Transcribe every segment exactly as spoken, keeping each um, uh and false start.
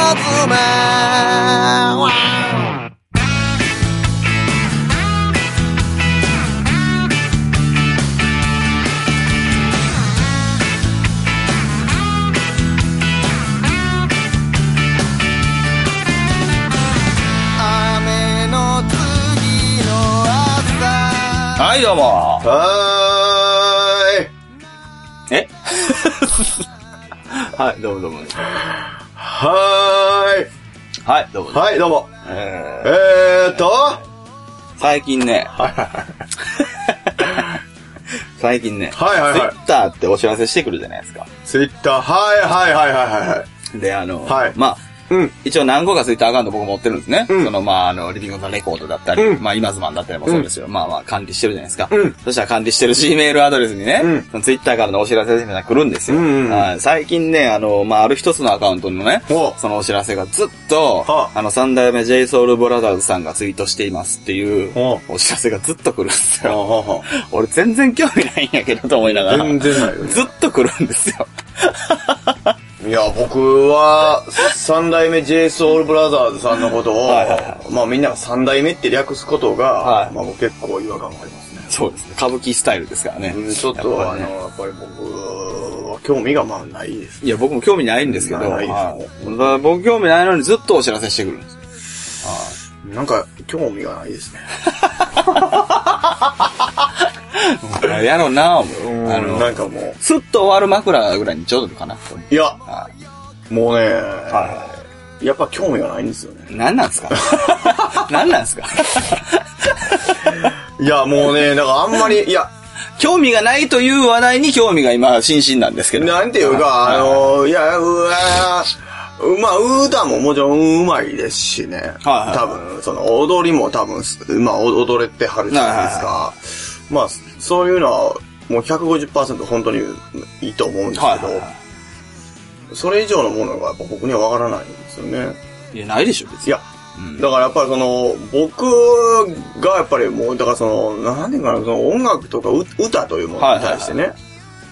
妻雨の次の朝。 はい、どうも。 はーい。 えはい、どうもどうも。 はーい。 はい、どうも。 はい、どうも。 ええーっと。 ー、最近ね。最近ね。 はいはいはい。 ツイッターってお知らせしてくるじゃないですか。 ツイッター、はいはいはいはいはいはい。 で、あの、 はい、 まあ、うん、一応何個かツイッターアカウント僕持ってるんですね。 うん、 その、まあ、あの、リビングのレコードだったり、うん、まあ、今ズマンだったりもそうですよ。うん、まあまあ、管理してるじゃないですか。うん、そしたら管理してる Gmail アドレスにね、うん、ツイッターからのお知らせが来るんですよ。うんうん、最近ね、あの、まあ、ある一つのアカウントのね、そのお知らせがずっと、あの、三代目 JSOULBROTHERS さんがツイートしていますっていうお知らせがずっと来るんですよ。俺全然興味ないんやけどと思いながら。 全然ないよね。 ずっと来るんですよ。 いや、僕は、三代目 JSOULBROTHERS さんのことを、はいはいはい、まあみんなが三代目って略すことが、はい、まあ結構違和感がありますね。 そうですね。歌舞伎スタイルですからね。 うん、ちょっと、ね、あの、やっぱり僕は興味がまあないです、 ね。いや、僕も興味ないんですけど、ないです、はい、僕興味ないのにずっとお知らせしてくるんですよ。 はい、なんか、興味がないですね。 やろうなぁ、 もう。あの、なんかもう。 スッと終わる枕ぐらいにちょうどかな。 いや、もうね、はい、やっぱ興味がないんですよね。 何なんすか何なんすかいや、もうね、だからあんまり、いや、 興味がないという話題に興味が今、心身なんですけど。 なんていうか、あの、いや、うわまあ、歌ももちろん上手いですしね。はいはいはい、多分、その、踊りも多分、まあ、踊れてはるじゃないですか。はいはいはい、まあ、そういうのは、もう ひゃくごじゅっパーセント 本当にいいと思うんですけど、はいはいはい、それ以上のものがやっぱ僕にはわからないんですよね。 いや、ないでしょ、別に。 いや、うん、だからやっぱりその、僕がやっぱりもう、だからその、なんていうかな、その音楽とか歌というものに対してね、はいはいはい、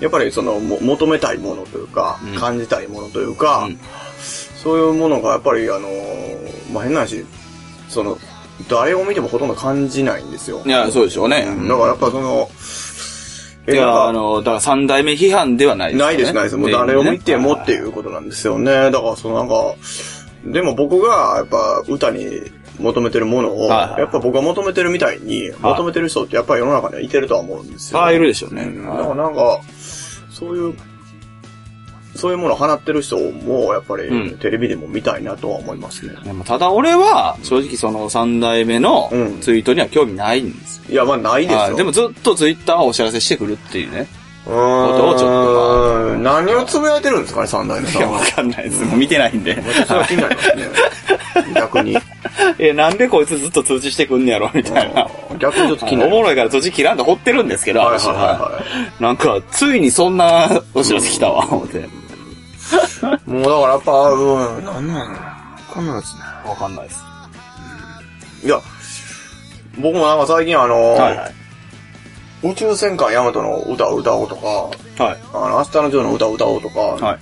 やっぱりその、求めたいものというか、うん、感じたいものというか、うん、そういうものがやっぱりあの、まあ、変な話、その、誰を見てもほとんど感じないんですよ。 いや、そうでしょうね。 うん、だからやっぱその、 いや、あの、だから三代目批判ではないですね。 ないです、ないです。もう誰を見てもっていうことなんですよね。だからそのなんか、でも僕がやっぱ歌に求めてるものを、はいはい、やっぱ僕が求めてるみたいに、求めてる人ってやっぱり世の中にはいてるとは思うんですよ。 ああ、いるでしょうね。 うん、だからなんか、そういう、そういうものを放ってる人も、やっぱり、うん、テレビでも見たいなとは思いますね。 でもただ俺は、正直その三代目のツイートには興味ないんですよ。 いや、まあないですよ。 でもずっとツイッターはお知らせしてくるっていうね。ことをちょっと、 まあ、何をつぶやいてるんですかね、三代目さんは。 いや、わかんないです。もう見てないんで。 私は気になりますね。逆に。 え、なんでこいつずっと通知してくんねやろみたいな。 逆にちょっと気になる。 おもろいから通知切らんと掘ってるんですけど、 はいはいはいはい、 なんか、ついにそんなお知らせ来たわ、思って。 もうだからやっぱ、うん、なんなんわかんないですね。 わかんないです。 うん、いや、僕もなんか最近あの、はいはい、宇宙戦艦ヤマトの歌を歌おうとか、はい、あの、明日のジョーの歌を歌おうとか、はい、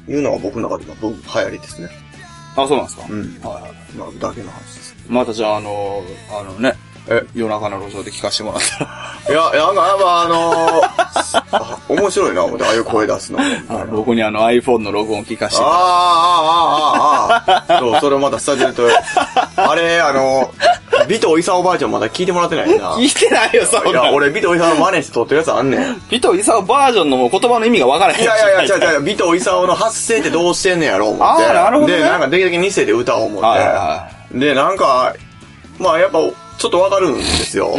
いうのが僕の中での流行りですね。 あ、そうなんですか。 うん。はいはい。まあ、だけの話です。 またじゃあ、あのー、あのね、え、夜中の路上で聞かせてもらったら。いや、なんかやっぱあのー、面白いな、思って、ああいう声出すの。 僕にあの iPhone の録音聞かせてもらった。 ああ、ああ、ああ、そう、それをまたスタジオでと、あれ、あのー、ビトイサオバージョンまだ聞いてもらってないな。 聞いてないよ、そんな。 いや、俺ビトイサオ真似して撮ってるやつあんねん。 ビトイサオバージョンのもう言葉の意味が分からへん。 いやいやいや、違う違う、ビトイサオの発声ってどうしてんねやろ、思って。 ああ、なるほど、ね。 で、なんかできるだけに世で歌おう思って。はいはい、で、なんか、まあやっぱ、ちょっとわかるんですよ。うん、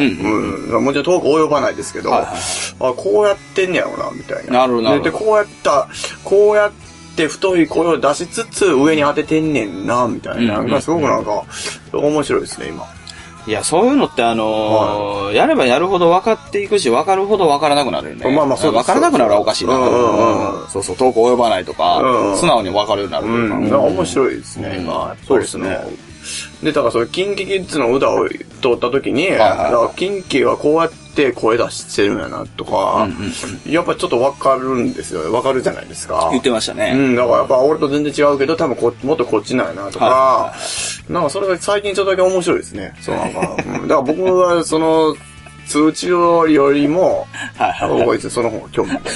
うん。もちろん遠く及ばないですけど、はいはいはい、あ、こうやってんねやろな、みたいな。 なるほど、なるほど。 で、こうやった、こうやって太い声を出しつつ上に当ててんねんな、みたいな。なんかすごくなんか、面白いですね、今。 いや、そういうのってあのーはい、やればやるほど分かっていくし、分かるほど分からなくなるよね。 まあまあそうです。 分からなくなるはおかしいな。うんうんうん、そうそう、遠く及ばないとか、うんうん、素直に分かるようになるとか。 うんうん、面白いですね、今。 そうですね。 で、だからそれ、キンキキッズの歌を撮った時に、はいはいはい、だからキンキはこうやって声出してるんやな、とか、うんうん、やっぱちょっとわかるんですよ。わかるじゃないですか。 言ってましたね。 うん、だからやっぱ俺と全然違うけど、多分こもっとこっちなんやな、とか、はい、なんかそれが最近ちょっとだけ面白いですね。そうなんか、うん、だから僕はその、通知よりも、はいはいはい、僕はいつその方が興味ない。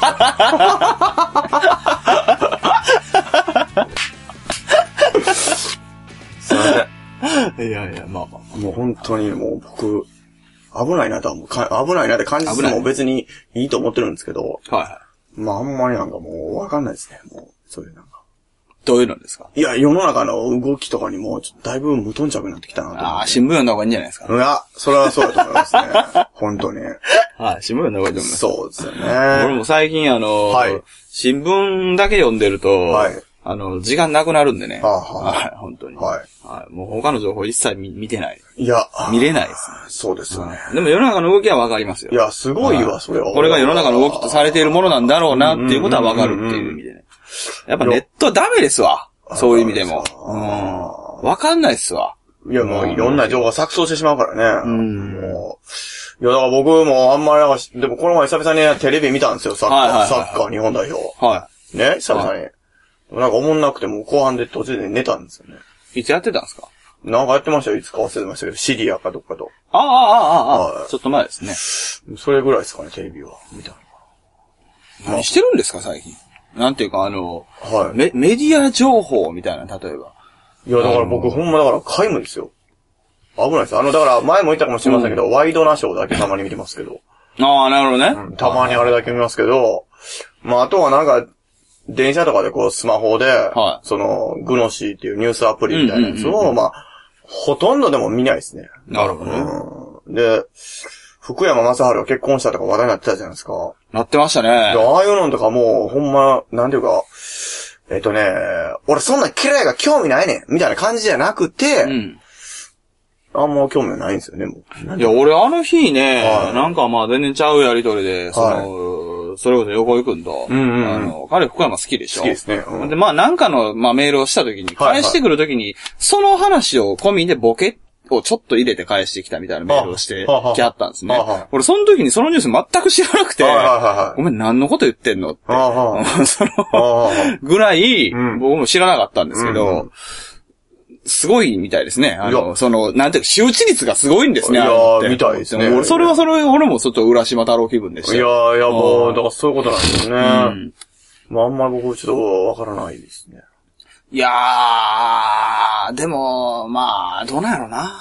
すいません。いやいや、まあまあ。もう本当にもう僕、危ないなとはもうか、危ないなって感じつつも別にいいと思ってるんですけど、はいはい。まああんまりなんかもうわかんないですね。もう、そういうなんか。 どういうのですか？ いや、世の中の動きとかにも、ちょっとだいぶ無頓着になってきたなと思って。 ああ、新聞読んだ方がいいんじゃないですか？ いや、それはそうだと思いますね。本当に。 はい、新聞読んだ方がいいと思います。 そうですよね。 俺も最近あの、はい、新聞だけ読んでると、はい、あの、時間なくなるんでね。はあはあ、はい、本当に。はい。はい。もう他の情報一切 見, 見てない。 いや、 見れないですね。 そうですよね。 でも世の中の動きはわかりますよ。 いや、すごいわ、それは。 これが世の中の動きとされているものなんだろうなっていうことはわかるっていう意味でね。やっぱネットはダメですわ。そういう意味でも。うん。わかんないっすわ。 いや、もういろんな情報が錯綜してしまうからね。うん。もういや、だから僕もあんまり、でもこの前久々にテレビ見たんですよ、サッカー。はいはいはい、サッカー日本代表。はい。ね、久々に。はい、なんか思んなくても後半で途中で寝たんですよね。 いつやってたんですか？ なんかやってましたよ、いつか忘れてましたけど、シリアかどっかと。 ああ、ああ、ああ、ちょっと前ですね。それぐらいですかね、テレビは。見たの。 何してるんですか、最近。なんていうか、あの、はい、メ、メディア情報みたいな、例えば。 いや、だから僕、ほんまだから、皆無ですよ。危ないです。あの、だから、前も言ったかもしれませんけど、うん、ワイドナショーだけたまに見てますけど。 ああ、なるほどね、 うん。たまにあれだけ見ますけど、まあ、あとはなんか、電車とかでこう、スマホで、はい、その、グノシーっていうニュースアプリみたいなやつを、うんうんうんうん、まあ、ほとんどでも見ないですね。 なるほどね。 うん、で、福山雅治が結婚したとか話題になってたじゃないですか。 なってましたね。 ああいうのとかもう、ほんま、なんていうか、えっとね、俺そんな嫌いが興味ないねんみたいな感じじゃなくて、うん、あんま興味ないんですよね、もう。いや、俺あの日ね、はい、なんかまあ全然ちゃうやりとりで、その、はい、それこそ横井くんと、うんうんうん、あの、彼福山好きでしょ？ 好きですね。うん、 で、まあなんかの、まあメールをした時に、返してくる時に、はいはい、その話を込みでボケをちょっと入れて返してきたみたいなメールをしてきはったんですね。俺その時にそのニュース全く知らなくて、ごめん何のこと言ってんのって、そのぐらい僕も知らなかったんですけど、すごいみたいですね。あの、その、なんていうか、周知率がすごいんですね。 いやー、みたいですね。 俺、それはそれ、俺もちょっと浦島太郎気分でした。 いやー、いや、もう、だからそういうことなんですよね。うん、まあ、あんまり僕ちょっとわからないですね。 いやー、でも、まあ、どうなんやろうな。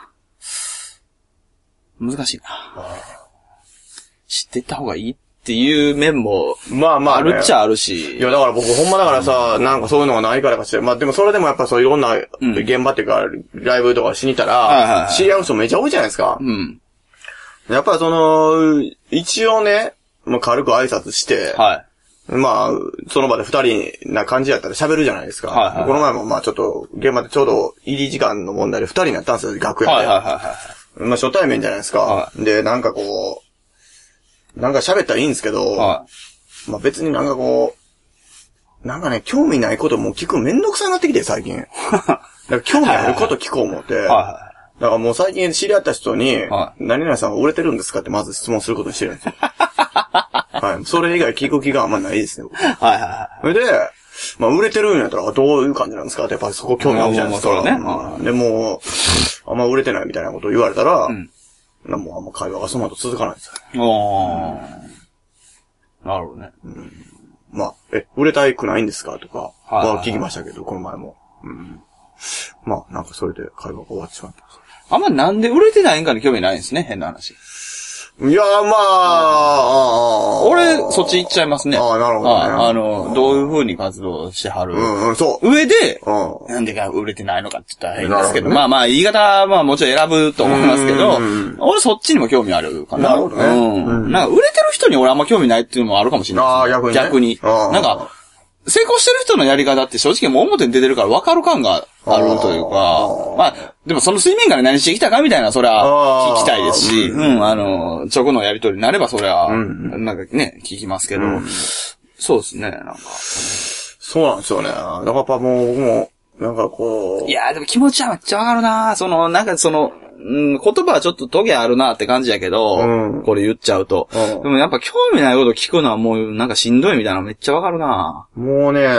難しいな。知っていった方がいいっていう面も、まあまあ、あるっちゃあるし。 いや、だから僕ほんまだからさ、うん、なんかそういうのがないからかして、まあでもそれでもやっぱそういろんな現場っていうか、うん、ライブとかしに行ったら、はいはいはい、知り合う人めちゃ多いじゃないですか。うん。やっぱりその、一応ね、まあ軽く挨拶して、はい。まあ、その場で二人な感じやったら喋るじゃないですか。はいはいはい、この前もまあちょっと、現場でちょうど入り時間の問題で二人になったんですよ、楽屋で。はいはいはいはい。まあ初対面じゃないですか。はい、で、なんかこう、なんか喋ったらいいんですけど、はい、まあ別になんかこう、なんかね、興味ないことも聞くめんどくさになってきて、最近。だから興味あること聞こう思って。はいはいはい、だからもう最近知り合った人に、はい、何々さんは売れてるんですかってまず質問することにしてるんですよ。はい。それ以外聞く気があんまないですね、僕。はいはいはい。それで、まあ売れてるんやったらどういう感じなんですかってやっぱりそこ興味あるじゃないですか。まあまあまあそうね。うん、でも、あんま売れてないみたいなことを言われたら、うん、もうあんま会話がその後続かないんですよ。ああ。なるほどね。 うん。まあ、え、売れたくないんですかとか、は聞きましたけど、この前も。うん。まあ、なんかそれで会話が終わってしまったんです。 あんまなんで売れてないんかに興味ないんですね、変な話。 いや、まあ、 俺、そっち行っちゃいますね。 ああ、なるほどね。 あの、どういう風に活動してはる。 うんうん、そう。 上で、うん、なんでか売れてないのかって言ったら変ですけど、どね、まあまあ、言い方はまあもちろん選ぶと思いますけど、俺そっちにも興味あるかな。 なるほどね。 うん。なんか、売れてる人に俺あんま興味ないっていうのもあるかもしれない、ね。 ああ、逆に、ね。 逆に。なんか、成功してる人のやり方って正直もう表に出てるから分かる感があるというか、まあ、でもその水面から何してきたかみたいな、それは聞きたいですし、うん、あの、直のやりとりになればそれは、なんかね、聞きますけど、うん、そうですね、なんか。 そうなんですよね。だからやっぱもう僕も、 なんかこう。 いやーでも気持ちはめっちゃわかるな。その、なんかその、うん、言葉はちょっとトゲあるなって感じやけど、うん、これ言っちゃうと、うん。でもやっぱ興味ないこと聞くのはもうなんかしんどいみたいなのめっちゃわかるな。 もうね、うん、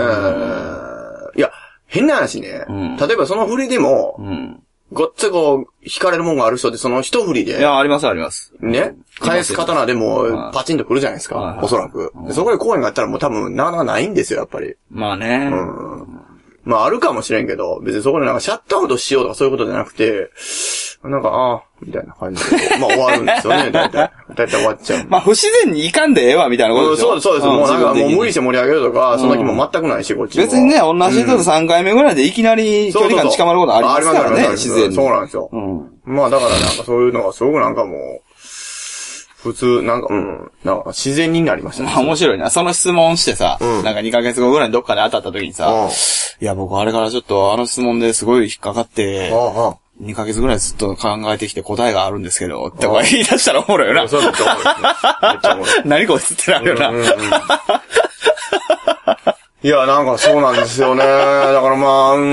いや、変な話ね、うん。例えばその振りでも、うん、ごっつこう、惹かれるもんがある人でその一振りで。 いや、ありますあります。 ね。返す刀でもパチンと来るじゃないですか。はいはい、おそらく、うん。そこで公演があったらもう多分なかなかないんですよ、やっぱり。 まあね。 うんまああるかもしれんけど、別にそこでなんかシャットアウトしようとかそういうことじゃなくて、なんか、ああ、みたいな感じで、まあ終わるんですよね、だいたい。だいたい終わっちゃう。 まあ不自然にいかんでええわ、みたいなことでしょ。 そうです、そうです。もうなんかもう無理して盛り上げるとか、そんな気も全くないし、こっちも。 別にね、同じ人とさんかいめぐらいでいきなり距離感近まることありますからね、自然に。 そうなんですよ。まあだからなんかそういうのがすごくなんかもう、普通、なんか、うん、なんか自然になりましたね。 まあ面白いな。その質問してさ、うん、なんかにかげつごぐらいにどっかで当たった時にさ、うん、いや僕あれからちょっとあの質問ですごい引っかかって、ああにかげつぐらいずっと考えてきて答えがあるんですけど、って言い出したらおもろいよな。そうめっちゃおもろい、ね。めっちゃおもろい。何こいつってなるよな。うんうんうん、 いや、なんかそうなんですよね。だからまあ、うん、うん、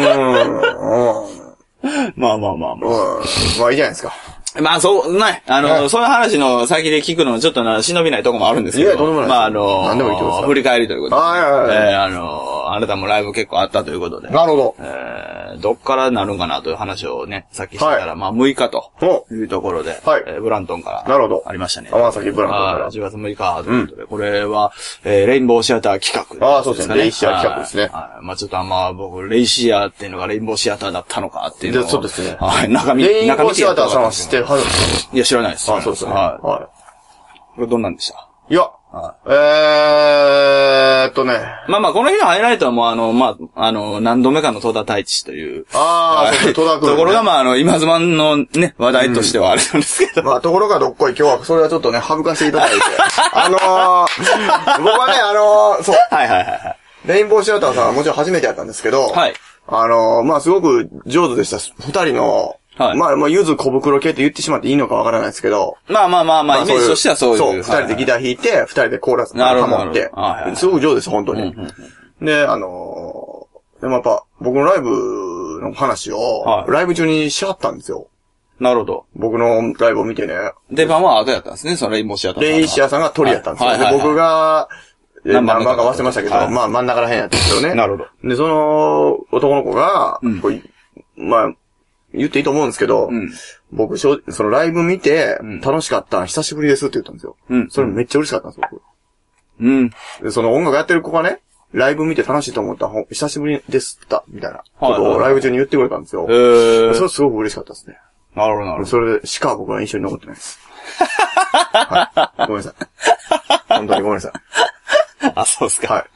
まあまあまあまあ。 うん、まあいいじゃないですか。 まあそう、ね、あの、はい、そういう話の先で聞くのはちょっとな、忍びないとこもあるんですけど。 いや、とんでもない。 まああの、 何でもいいとこですか。 振り返りということで。 はいはいはい。 えー、あの、あなたもライブ結構あったということで。 なるほど。 えー、どっからなるんかなという話をね、さっきしてたら、はい、まあむいかというところで、はい、えー、ブラントンから。 なるほど。 ありましたね。 天崎ブラントンから。 じゅうがつむいかということで、うん、これは、えー、レインボーシアター企画、 ね。ああ、そうですね。レイシア企画ですね。 はい。まあちょっとまあ僕、レイシアっていうのがレインボーシアターだったのかっていうのを。 そうですね。 はい。中身、 レインボーシアターさんは知ってるはずですか？ いや、知らないです。 あ、そうですね。はい。はい。 これどんなんでした？ いや、はい、えーっとね。 まあまあ、この日のハイライトはもうあの、まあ、あの、何度目かの戸田太一という。 ああ、そうです、戸田君、ね。 ところがまあ、あの、今妻のね、話題としてはあれなんですけど。 うん、まあ、ところがどっこい、今日はそれはちょっとね、省かせていただいて。あのー、僕はね、あのー、そう。 はいはいはい。 レインボーシアターさんはもちろん初めてやったんですけど。 はい。 あのー、まあ、すごく上手でした。二人の、はい。まあ、まあ、ゆず小袋系って言ってしまっていいのかわからないですけど。 まあまあまあまあ、イメージとしてはそういう。 そう、二人でギター弾いて、二人でコーラスハモって。はい。すごく上手です、本当に。うんうん、で、あのー、でもやっぱ、僕のライブの話を、はい、ライブ中にしはったんですよ。 なるほど。 僕のライブを見てね。 出番は後やったんですね、そのレインボーシアターさん。 レイシアさんが鳥やったんですよ。はいはいはいはい、で、僕が、何番か忘れましたけど、はい、まあ真ん中ら辺やったんですよね。 なるほど。 で、その男の子が、うん、こうまあ、言っていいと思うんですけど、うん、僕、そのライブ見て、楽しかった、久しぶりですって言ったんですよ。うん、それめっちゃ嬉しかったんですよ、僕。 うん。 で、その音楽やってる子がね、ライブ見て楽しいと思った、久しぶりですった、みたいなことをライブ中に言ってくれたんですよ。へー。それすごく嬉しかったですね。 なるほど、なるほど。 それでしか僕は印象に残ってないです。はい。ごめんなさい。本当にごめんなさい。 あ、そうですか。 はい。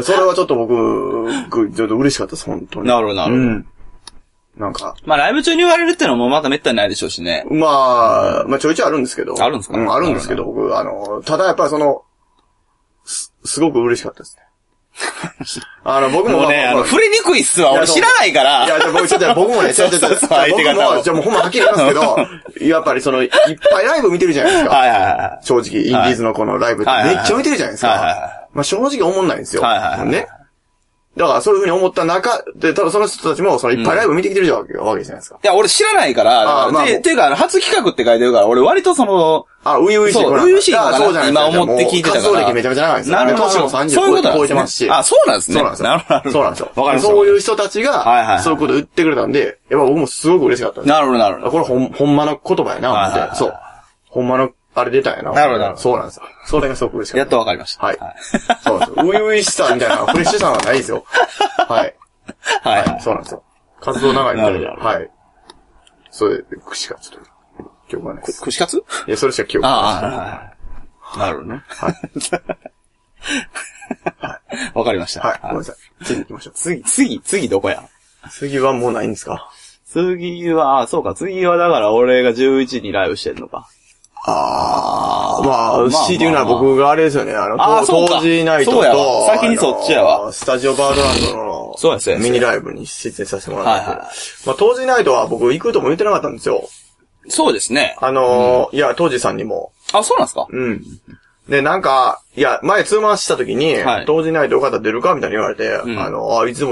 それはちょっと僕、ちょっと嬉しかったです、本当に。 なるほど、なるほど。うん。 なんか。 まあライブ中に言われるってのもまためったにないでしょうしね。 まあ、まあちょいちょいあるんですけど。 あるんですか？ うん、あるんですけど、僕、あの、ただやっぱりその、す、すごく嬉しかったですね。あの、僕も。 もうね、あの、触れにくいっすわ。俺知らないから。 いや、じゃ僕、ちょっと僕もね、ちょっと、僕も、じゃもうほんまはっきり言いますけど、やっぱりその、いっぱいライブ見てるじゃないですか。はいはいはい。正直、インディーズのこのライブってめっちゃ見てるじゃないですか。はいはいはい。まあ正直思んないんですよ。はいはいはい。ね。だからそういうふうに思った中で、多分その人たちもそのいっぱいライブ見てきてるわけじゃないですか。 いや、俺知らないから、あまあ、て、ていうか、初企画って書いてるから、俺割とその、 あ、ういういしい。 そう、ういういしいのかな今思って聞いてたから。 活動歴めちゃめちゃ長いんですよ。なるほど。年もさんじゅう超えてますし。 あ、そうなんですね。 そうなんですよ。 なるほど。 そうなんですよ。 わかりました。 そういう人たちが、そういうこと言ってくれたんで、やっぱ僕もすごく嬉しかったんです。 なるほど、なるほど。 これほん、ほんまの言葉やな、思って。そう。ほんまの、あれ出たんやな。 なるほど、なるほど。 そうなんですよ。それがすごく嬉しかった。 やっとわかりました。 はい。そうなんですよ。ういういしさみたいな、フレッシュさはないですよ。はい。はい。そうなんですよ。活動長いみたいで。はい。それで、串カツと。記憶がないです。 串カツ？ いや、それしか記憶がないです。 ああ、なるほどね。 はい。 はい。わかりました。 はい。ごめんなさい。次行きましょう。 次、次、次どこや？ 次はもうないんですか？ 次は、そうか、次はだから俺がじゅういちにライブしてんのか。 ああ、まあ、強いて言うなら僕があれですよね、あの、当時ナイトと、 そうやわ。先にそっちやわ。 スタジオバードランドの、 そうですね。 ミニライブに出演させてもらって。はいはい。まあ、当時ナイトは僕行くとも言ってなかったんですよ。 そうですね。 あの、いや、当時さんにも。 あ、そうなんですか？ うん。で、なんか、いや、前ツーマンした時に、当時ナイトよかったら出るかみたいに言われて、あの、あ、いつも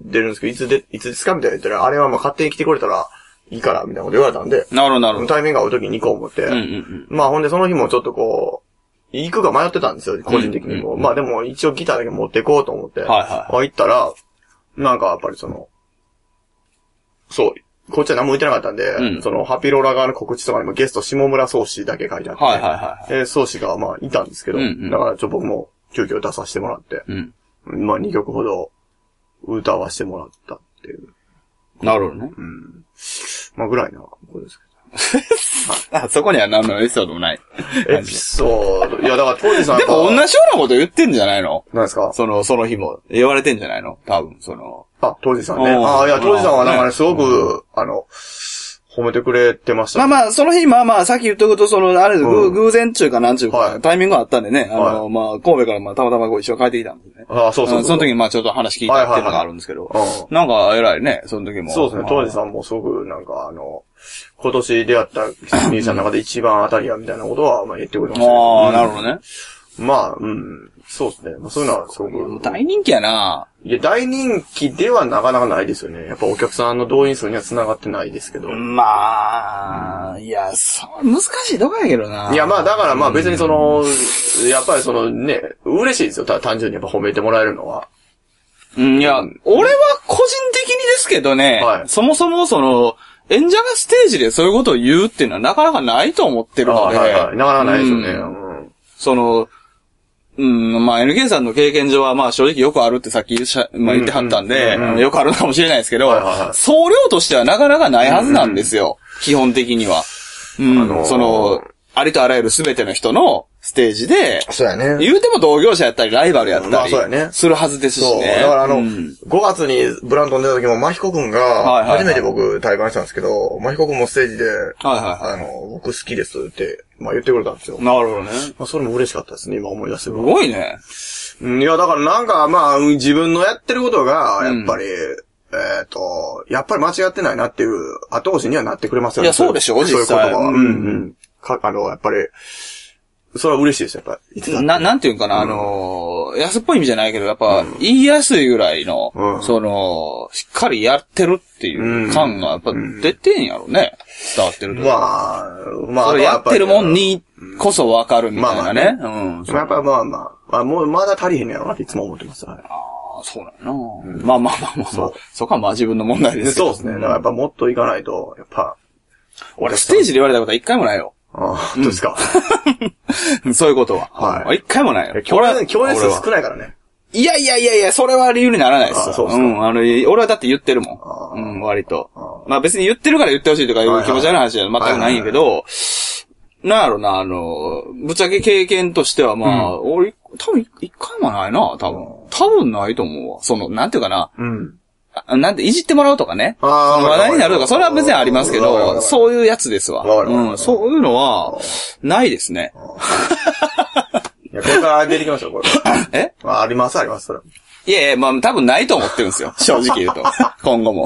出るんですけど、いつで、いつですかみたいな言ったら、あれはまあ勝手に来てくれたらいいから、みたいなこと言われたんで。 なるほど、なるほど。 タイミングが合う時に行こう思って。うんうんうん。まあほんでその日もちょっとこう、行くか迷ってたんですよ、個人的にも。うんうんうん、まあでも一応ギターだけ持っていこうと思って。はいはい、はい。行ったら、なんかやっぱりその、そう、こっちは何も言ってなかったんで、うん、そのハピローラ側の告知とかにもゲスト下村宗氏だけ書いてあって、はいはいはい。えー、宗氏がまあいたんですけど、うんうん、だからちょっと僕も急遽出させてもらって、うん、まあにきょくほど歌わせてもらったっていう。 なるほどね。 うん。まあぐらいなことですけど。 あ、そこには何のエピソードもない。 エピソード。いや、だから当時さん。 でも同じようなこと言ってんじゃないの？ 何ですか？ その、その日も。言われてんじゃないの？多分、その。 あ、当時さんね。ああ、いや、当時さんはなんかね、すごく、あの、褒めてくれてました、 ね。まあまあ、その日、まあまあ、さっき言っとくと、その、あれ、うん、偶然中かなんちゅうか、はい、タイミングがあったんでね、あの、はい、まあ、神戸からまあ、たまたまこう一緒に帰ってきたんでね。 ああ、そうそうそう。 その時にまあ、ちょっと話聞いたっていうのがあるんですけど、はいはいはい、なんか、偉いね、その時も。 そうですね、当時さんもすごく、なんか、あの、今年出会った兄さんの中で一番当たりや、みたいなことは、まあ、言ってくれました、ね。 ああ、なるほどね。 まあ、うん。そうですね。まあ、そういうのはすごく。 大人気やな。 いや、大人気ではなかなかないですよね。やっぱお客さんの動員数には繋がってないですけど。 まあ、いや、そう、難しいとこやけどな。 いや、まあだからまあ別にその、やっぱりそのね、嬉しいですよ。単純にやっぱ褒めてもらえるのは。 うん、いや、うん、俺は個人的にですけどね、はい、そもそもその、演者がステージでそういうことを言うっていうのはなかなかないと思ってるので。 はいはい、なかなかないですよね。うん、その、うん、まあ エヌケー さんの経験上はまあ正直よくあるってさっき言っ、まあ、言ってはったんで、うんうんうん、よくあるかもしれないですけど、はいはいはい、総量としてはなかなかないはずなんですよ。うんうん、基本的には。うん、あのー、その、ありとあらゆる全ての人のステージで、 そうやね。 言うても同業者やったりライバルやったり、 まあそうやね。 するはずですしね。 そう。だからあの、うん、ごがつにブラントン出た時も、マヒコくんが、初めて僕対バンしたんですけど、マヒコくんもステージで、はいはいはい、あの、僕好きですって、まあ言ってくれたんですよ。 なるほどね。 まあそれも嬉しかったですね、今思い出して。すごいね。 いや、だからなんかまあ、自分のやってることが、やっぱり、うんえっ、ー、と、やっぱり間違ってないなっていう後押しにはなってくれますよね。 いや、そうでしょ、実際。 そういうことは。うんうん。か、あの、やっぱり、それは嬉しいですよ、やっぱり。 な、なんていうかな、うん、あの、安っぽい意味じゃないけど、やっぱ、言いやすいぐらいの、うん、その、しっかりやってるっていう感が、やっぱ出てんやろね。伝わってると。 まあ、まあ、 それやってるもんにこそわかるみたいなね。 まあまあね、うん。やっぱまあまあ、あ、もうまだ足りへんやろなっていつも思ってます。はい、 そうだよな、うん。まあまあまあまあ、そう。そこはまあ自分の問題ですけど。 そうですね。だからやっぱもっといかないと、やっぱ。 俺ステージで言われたことは一回もないよ。 ああ、本当ですか。 そういうことは。はい。一回もないよ。 共演、共演数少ないからね。 いやいやいやいや、それは理由にならないですよ。そうですか。うん。あの、俺はだって言ってるもん。うん、割と。まあ別に言ってるから言ってほしいとかいう気持ち悪い話じゃ全くないんやけど、なんやろな、あの、ぶっちゃけ経験としてはまあ、うん、俺、多分一回もないな、多分。多分ないと思うわ。その、なんていうかな。うん。なんて、いじってもらうとかね。あその話題になるとか、それは別にありますけど、そういうやつですわ。うん。そういうのは、ないですね。 いや、これから出てきますよ、これ。 えあります、あります、それ。 いやいや、まあ多分ないと思ってるんですよ。正直言うと。今後も。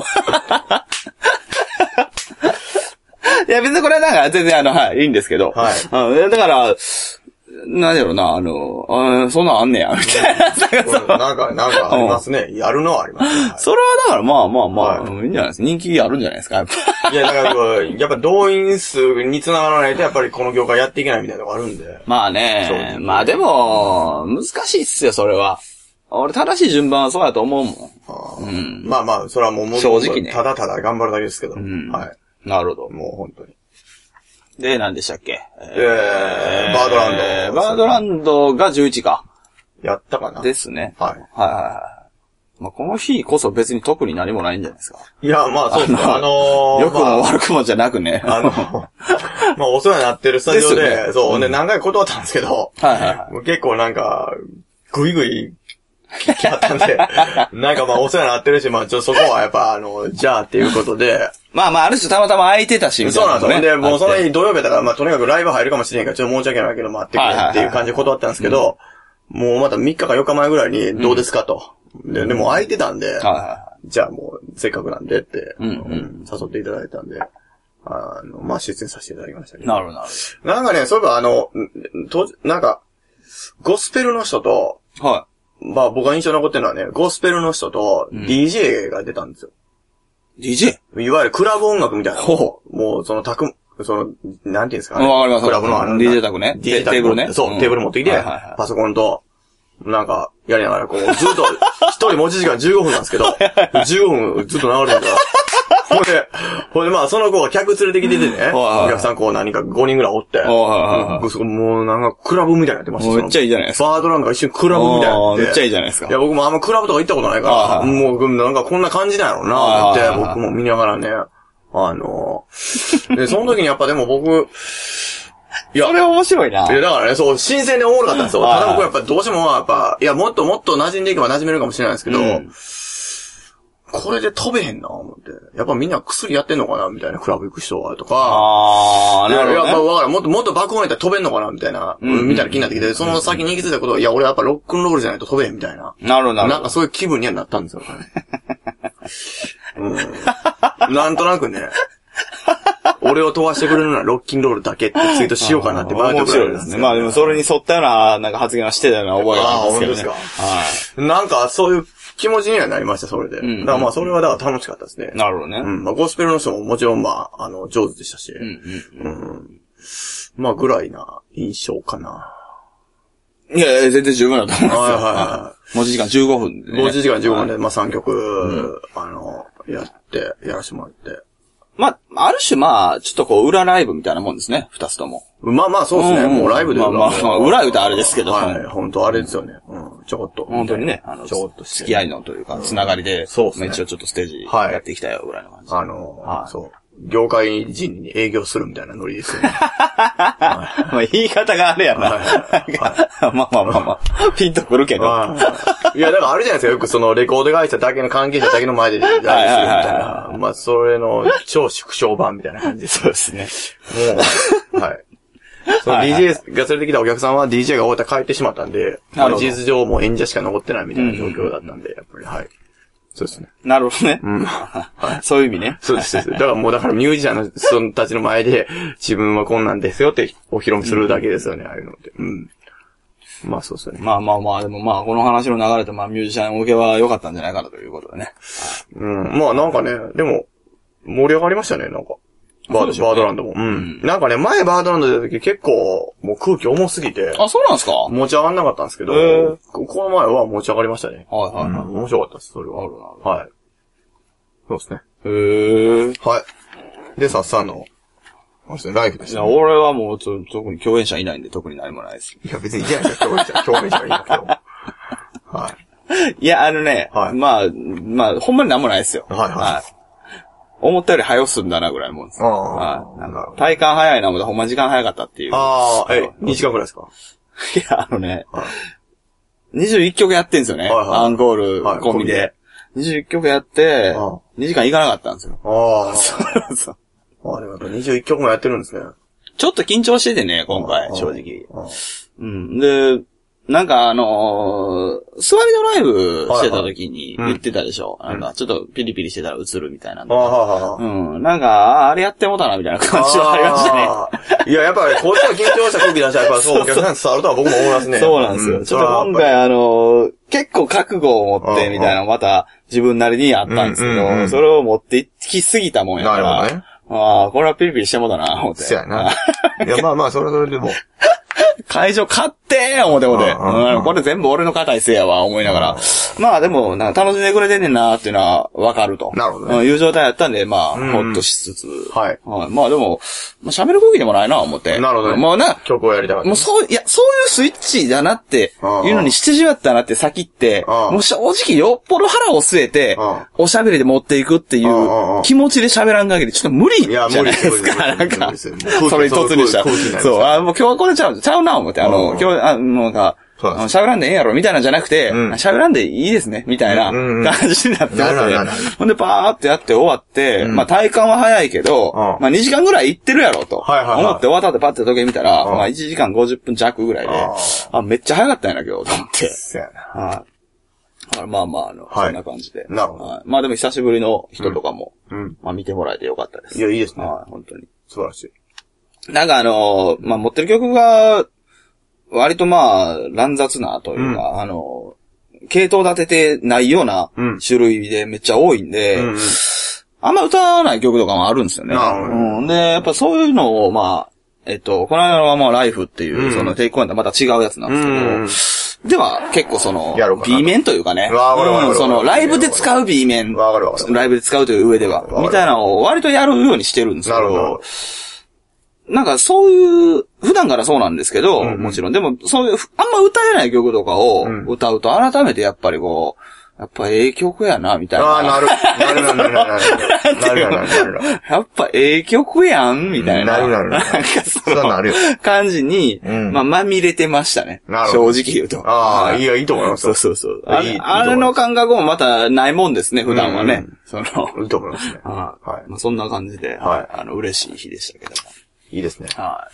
いや、別にこれはなんか全然あの、はい、いいんですけど。はい。だから、なんやろな、あの、あそんなんあんねや、みたいな。なんか、なんかありますね。やるのはありますね。はい、 それはだからまあまあまあ、はい、いいんじゃないですか。人気あるんじゃないですか、やっぱ。 いや、だから、やっぱ動員数に繋がらないと、やっぱりこの業界やっていけないみたいなのがあるんで。 まあね。まあでも、難しいっすよ、それは。俺正しい順番はそうやと思うもん。 あうん、まあまあ、それはもう、 正直ね。 ただただ頑張るだけですけど。うん、 はい。なるほど。 もう本当に。 で、何でしたっけえー、バードランド、 えー。バードランドがじゅういちか。 やったかなですね。 はい。 はいはいはい。まあ、この日こそ別に特に何もないんじゃないですか。 いや、まあそうですね。あのー、 良くも悪くもじゃなくね。 あの、まあお世話になってるスタジオで、でね、そう、うん、で、何回断ったんですけど、はいはいはい。結構なんか、ぐいぐい、来はったんで、なんかまあお世話になってるし、まあちょっとそこはやっぱあの、じゃあっていうことで。 まあまあある種たまたま空いてたし、みたいな、ね。 そうなんですよ。で、もうその日土曜日だから、まあとにかくライブ入るかもしれんから、ちょっと申し訳ないけど待ってくれっていう感じで断ったんですけど、もうまたみっかかよっかまえぐらいにどうですかと。うん、で、でも空いてたんで、はいはい、じゃあもうせっかくなんでって、うんうん、誘っていただいたんで、あの、まあ出演させていただきましたけど。 なるほどなるほど。なんかね、そういえばあの、と、なんか、ゴスペルの人と、はい。 まあ僕が印象に残ってるのはね、ゴスペルの人と ディージェー が出たんですよ。 うん、ディージェー? いわゆるクラブ音楽みたいな。 ほう。もうそのたく、その、なんていうんですかね。 わかります。 クラブのあの、 ディージェー 宅ね。 ディージェーテーブルね。 そう、うん、テーブル持ってきて、はいはいはい、パソコンと、なんか、やりながらこう、ずっと、一人持ち時間じゅうごふんなんですけど、じゅうごふんずっと流れてるから。ほんで、ほんでまあその子が客連れてきててね、お客さんこう何かごにんぐらいおって、もうなんかクラブみたいになってました。 めっちゃいいじゃないですか。 バードランドが一瞬クラブみたいになって。 めっちゃいいじゃないですか。 いや僕もあんまクラブとか行ったことないから、もうなんかこんな感じなんやろうなって、僕も見ながらね、あの、で、その時にやっぱでも僕、 いや、それ面白いな。 いや、だからね、そう、新鮮でおもろかったんですよ。ただ僕やっぱどうしてもやっぱ、いや、もっともっと馴染んでいけば馴染めるかもしれないですけど、うん、これで飛べへんな、思って。やっぱみんな薬やってんのかなみたいな、クラブ行く人は、とか。 あー、なるほど、ね。 いや、やっぱわからん。もっともっと爆音やったら飛べんのかなみたいな、うん、みたいな気になってきて、その先に行き着いたことは、いや、俺やっぱロックンロールじゃないと飛べへんみたいな。 なるほど、なるほど。 なんかそういう気分にはなったんですよ、うん。なんとなくね。俺を飛ばしてくれるのはロッキンロールだけってツイートしようかなってバート面白いですね。まあでもそれに沿ったような、なんか発言はしてたような覚えがあるんですけどね。ああ、本当ですか。はい。なんかそういう気持ちにはなりました、それで。うん、だからまあそれはだから楽しかったですね。 なるほどね。 うん。まあゴスペルの人ももちろんまあ、あの、上手でしたし。うんうんうん。うん。まあぐらいな印象かな。 いやいや、全然十分だと思いますよ。はいはいはい。 持ち時間じゅうごふんで、ね。 持ち時間じゅうごふんで、まあさんきょく、うん、あの、やって、やらせてもらって。 まあ、ある種まあ、ちょっとこう、裏ライブみたいなもんですね、二つとも。 まあまあ、そうですね。うん、もうライブで。 まあまあ、まあ、裏歌あれですけど。 はい、本当あれですよね。うん、ちょこっと。 本当にね、あの、ちょこっと付き合いのというか、つながりで、そうですね。一応ちょっとステージやっていきたいよ、ぐらいの感じ。 あの、はい、そう。業界人に営業するみたいなノリですよね。 まあ言い方があれやな。まあまあまあまあ、ピンとくるけど。 いや、だからあるじゃないですか。よくそのレコード会社だけの関係者だけの前でやるするみたいな。まあ、それの超縮小版みたいな感じで。 そうですね。 もう、はい。その ディージェー が連れてきたお客さんは ディージェー が終わったら帰ってしまったんで、事実上もう演者しか残ってないみたいな状況だったんで、やっぱり、はい。そうですね。 なるほどね。うん。はい、そういう意味ね。 そうです。だからもうだからミュージシャンの人たちの前で自分はこんなんですよってお披露目するだけですよね、うん、ああいうのって。うん。まあそうですね。 まあまあまあ、でもまあこの話の流れとまあミュージシャン向けは良かったんじゃないかなということでね。 うん。まあなんかね、でも盛り上がりましたね、なんか。バード、ね、バードランドも。うん。なんかね、前バードランド出た時結構、もう空気重すぎて。 あ、そうなんですか？ 持ち上がんなかったんですけど、この前は持ち上がりましたね。はいはいはい。うん、面白かったです、それは。なるほど。はい。そうですね。へー。はい。で、さっさんの、ライフですね。 いや、俺はもう、特に共演者いないんで、特に何もないです。 いや、別にいいじゃないですか、共演者。共演者がいなくても。 はい。いや、あのね、はい、まあ、まあ、ほんまに何もないですよ。はいはい。はい、思ったより早すんだなぐらいのもんです。ああ。はい。なんか、体感早いなもんで、ほんま時間早かったっていう。 ああ、え、にじかんくらいですか？ いや、あのね、はい、にじゅういっきょくやってんすよね。はいはい、アンコール込みで。はい、にじゅういっきょくやって、にじかんいかなかったんですよ。ああ。そうそう。 ああ、でもやっぱにじゅういっきょくもやってるんですね。 ちょっと緊張しててね、今回、正直。うん。で、なんかあのー、座りのライブしてた時に言ってたでしょ。はいはい、なんかちょっとピリピリしてたら映るみたいなの。うん。なんか、あれやってもたなみたいな感じはありましたね。 いや、やっぱりこっちは緊張した空気出したらやっぱそう、お客さん伝わるとは僕も思いますね。 そうなんですよ。うん、ちょっと今回あのー、結構覚悟を持ってみたいなのまた自分なりにあったんですけど、うんうんうん、それを持ってきすぎたもんやから。なるほどね。ああ、これはピリピリしてもだな、思って。 そうやな。いや、まあまあ、それそれでも。 会場買ってー思って思って。うん、これ全部俺の肩にせやわ、思いながら。まあでも、なんか楽しんでくれてんねんなーっていうのはわかると。 なるほどね。 うん、いう状態やったんで、まあ、ほっとしつつ。はい。はい。まあでも、まあ喋る空気でもないな、思って。 なるほどね。 もうな、 曲をやりたかった。 もうそう、いや、そういうスイッチだなって、いうのにしてしまったなって先って、もう正直よっぽど腹を据えて、おしゃべりで持っていくっていう気持ちで喋らん限り、ちょっと無理じゃないですか、なんか。それに突入した。そう、あ、もう今日はこれちゃう、ちゃうな、思って。あの、今日、あ、もうなんか、喋らんでええんやろ、みたいなんじゃなくて、喋らんでいいですね、みたいな感じになってて。ほんで、パーってやって終わって、まあ体感は早いけど、まあにじかんぐらい行ってるやろ、と。思って終わったってパッて時計見たら、まあいちじかんごじゅっぷん弱ぐらいで、あ、めっちゃ早かったんやな、今日、と思って。まあまあ、あの、そんな感じで。なるほど。まあでも久しぶりの人とかも、まあ見てもらえてよかったです。 いや、いいですね。 はい、本当に。 素晴らしい。 なんかあの、まあ持ってる曲が、割とまあ、乱雑なというか、うん、あの、 系統立ててないような種類でめっちゃ多いんで、うんうん、あんま歌わない曲とかもあるんですよね。うん、で、やっぱそういうのを、まあ、えっと、この間はもうライフっていう、うん、そのテイクワンとはまた違うやつなんですけど、うん、では結構その、B 面というかね、うん、そのライブで使う B 面、ライブで使うという上では、みたいなのを割とやるようにしてるんですけど、なるほど。なんかそういう、普段からそうなんですけど、うんうん、もちろん、でもそういう、あんま歌えない曲とかを歌うと改めてやっぱりこう、やっぱええ曲やな、みたいな。 ああ、なる。なるなるなるなる。なるなるなる。 やっぱええ曲やん、みたいな。 なるなるなる。 なんかその感じに、うん、まあ、まみれてましたね。なる正直言うと。 ああ、いや、いいと思います。 そうそうそう。あれ、あれの感覚もまたないもんですね、普段はね。うんうん、その。 いいと思いますね。 はい。まあ、そんな感じで、はい。あの、嬉しい日でしたけども。 いいですね。 はい。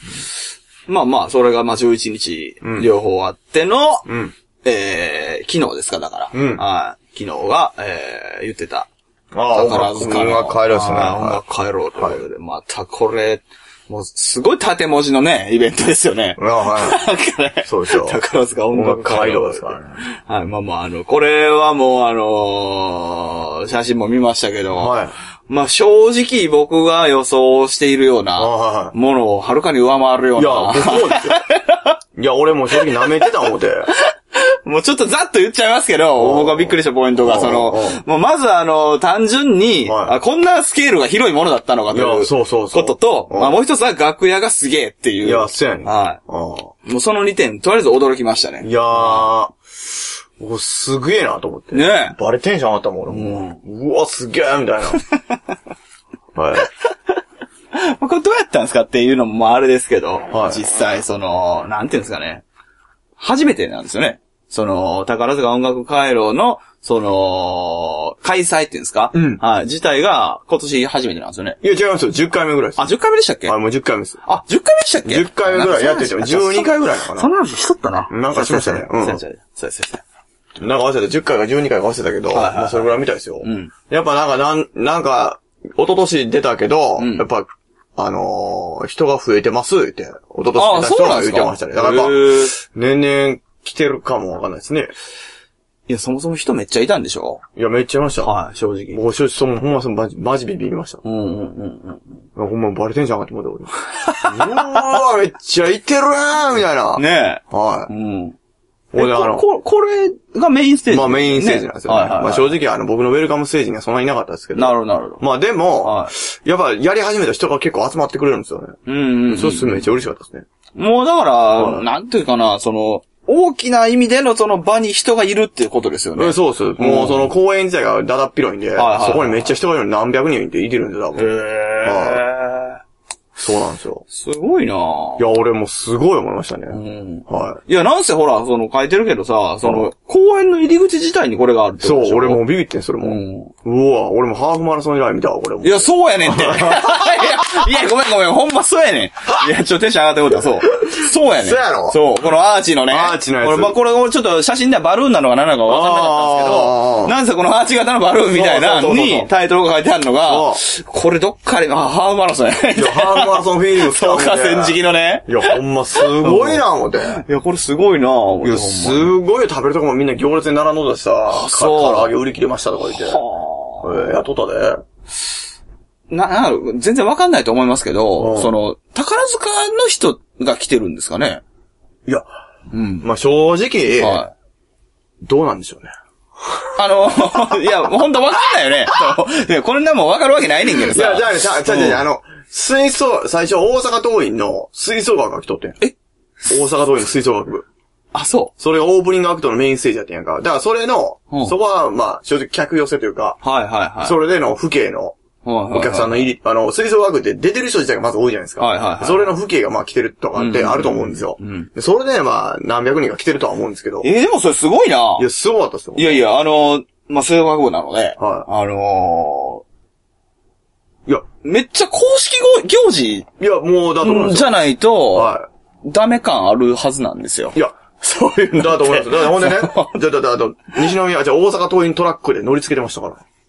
まあまあ、それがまあじゅういちにち、両方あっての、うん、えー、昨日ですか、だから。うん。はい。昨日が、えー、言ってた。 ああ、宝塚の。音楽帰ろうですね。 音楽帰ろうということで、またこれ、もうすごい縦文字のね、イベントですよね。 ああ、はい。なんかね。そうですよ。 宝塚音楽帰ろうですからね。はい、まあまあ、あの、これはもうあのー、写真も見ましたけど、はい。まあ正直僕が予想しているようなものをはるかに上回るような。いや、僕もですよ。いや、俺も正直舐めてた思って。 もうちょっとざっと言っちゃいますけど、僕がびっくりしたポイントが、その、もうまずあの、単純に、はい、あ、こんなスケールが広いものだったのかということと、まあもう一つは楽屋がすげえっていう。 いや、そうやねん。 はい。もうそのにてん、とりあえず驚きましたね。 いやー、お、すげえなと思って。ねえ。バレテンション上がったもん、俺もう。うわ、すげえみたいな。はい。 これどうやったんですかっていうのもまああれですけど、はい、実際その、なんていうんですかね。初めてなんですよね。その、宝塚音楽回廊の、その、開催っていうんですか、うん、はい。自体が今年初めてなんですよね。 いや、違いますよ。じゅっかいめぐらいです。 あ、じゅっかいめでしたっけ？ あ、もうじゅっかいめです。 あ、じゅっかいめでしたっけ？ じゅっかいめぐらいやってて、じゅうにかいぐらいかな。 その話しとったな。 なんかしましたね。うん。そうそうそう。なんか忘れた。じゅっかいかじゅうにかいか忘れたけど、はいはいはい、まあそれぐらいみたいですよ。うん。やっぱなんか、なん、なんか、一昨年出たけど、うん、やっぱ、あのー、人が増えてます、って、一昨年出た人が言ってましたね。だからやっぱ、年々来てるかもわかんないですね。 いや、そもそも人めっちゃいたんでしょ？ いや、めっちゃいました。 はい、正直。 僕、正直、その、ほんま、その、マジ、マジビビりました。うんうんうんうん。ほんま、バレテンション上がってもらって、俺。うわー、めっちゃいてるなーみたいな。 ねえ。 はい。うん。 俺、あの、こ、これがメインステージ、 ね、まあ、メインステージなんですよ、ね。はいはいはい、まあ、正直、あの、僕のウェルカムステージにはそんなにいなかったですけど。 なるほど、なるほど。 まあ、でも、はい、やっぱ、やり始めた人が結構集まってくれるんですよね。うんうん、うん。そうするとめっちゃ嬉しかったですね。 もう、だから、はい、なんていうかな、その、大きな意味でのその場に人がいるっていうことですよね。 そうです。うん、もうその公園自体がだだっ広いんで、はいはいはい、そこにめっちゃ人がいるの何百人っていてるんで、多分。へー。そうなんですよ。 すごいなぁ。 いや、俺もすごい思いましたね。うん。 はい。いや、なんせほら、その書いてるけどさ、その、公園の入り口自体にこれがあるってことでしょ。そう、俺もうビビってん、それも。うん。うわ、俺もハーフマラソン以来見たわ、これも。 いや、そうやねんって。いや、いや、ごめんごめん、ほんまそうやねん。いや、ちょ、テンション上がってことは、そう。そうやねん。 そうやろ。 そう、このアーチのね。 アーチのやつ。 これ、まあ、これ、ちょっと写真ではバルーンなのか何なのかわかんなかったんですけど、なんせこのアーチ型のバルーンみたいなのに、タイトルが書いてあるのが、これどっかで、あ、ハーフマラソンやねん。 ハーフマラソンフィーリングそう、河川敷のね。 いや、ほんま、すごいな、思って。 いや、これすごいな、 いや、すごい食べるとこもみんな行列に並んどったしさ、そう。唐揚げ売り切れましたとか言って。はあ。え、雇ったで。 な、な、全然わかんないと思いますけど、うん、その、宝塚の人が来てるんですかね？ いや、うん。まあ、正直、はい、どうなんでしょうね。 あの、いや、ほんとわかんないよね。いや、これでもわかるわけないねんけどさ。 いや、じゃあね、じゃあ、じゃあね、あの、吹奏、最初大阪桐蔭の吹奏楽が来とってん。え？大阪桐蔭の吹奏楽部。 あ、そう。 それがオープニングアクトのメインステージやってんやんか。だからそれの、うん、そこは、まあ、正直客寄せというか、 はいはいはい。 それでの父兄の、お客さんの入り、あの、吹奏楽って出てる人自体がまず多いじゃないですか。はいはいはい。それの父兄がまあ来てるとかってあると思うんですよ。うんうんうん、それでまあ、何百人が来てるとは思うんですけど。 えー、でもそれすごいな。 いや、すごかったっすよ。 いやいや、あの、まあ、吹奏楽部なので、はい。あのー、いや、めっちゃ公式行事。 いや、もうだと思います。 じゃないと、はい。ダメ感あるはずなんですよ。 いや、そういうのだと思います。だからほんでね、じゃあ、だ、だ、西宮、じゃあ大阪桐蔭トラックで乗り付けてましたから。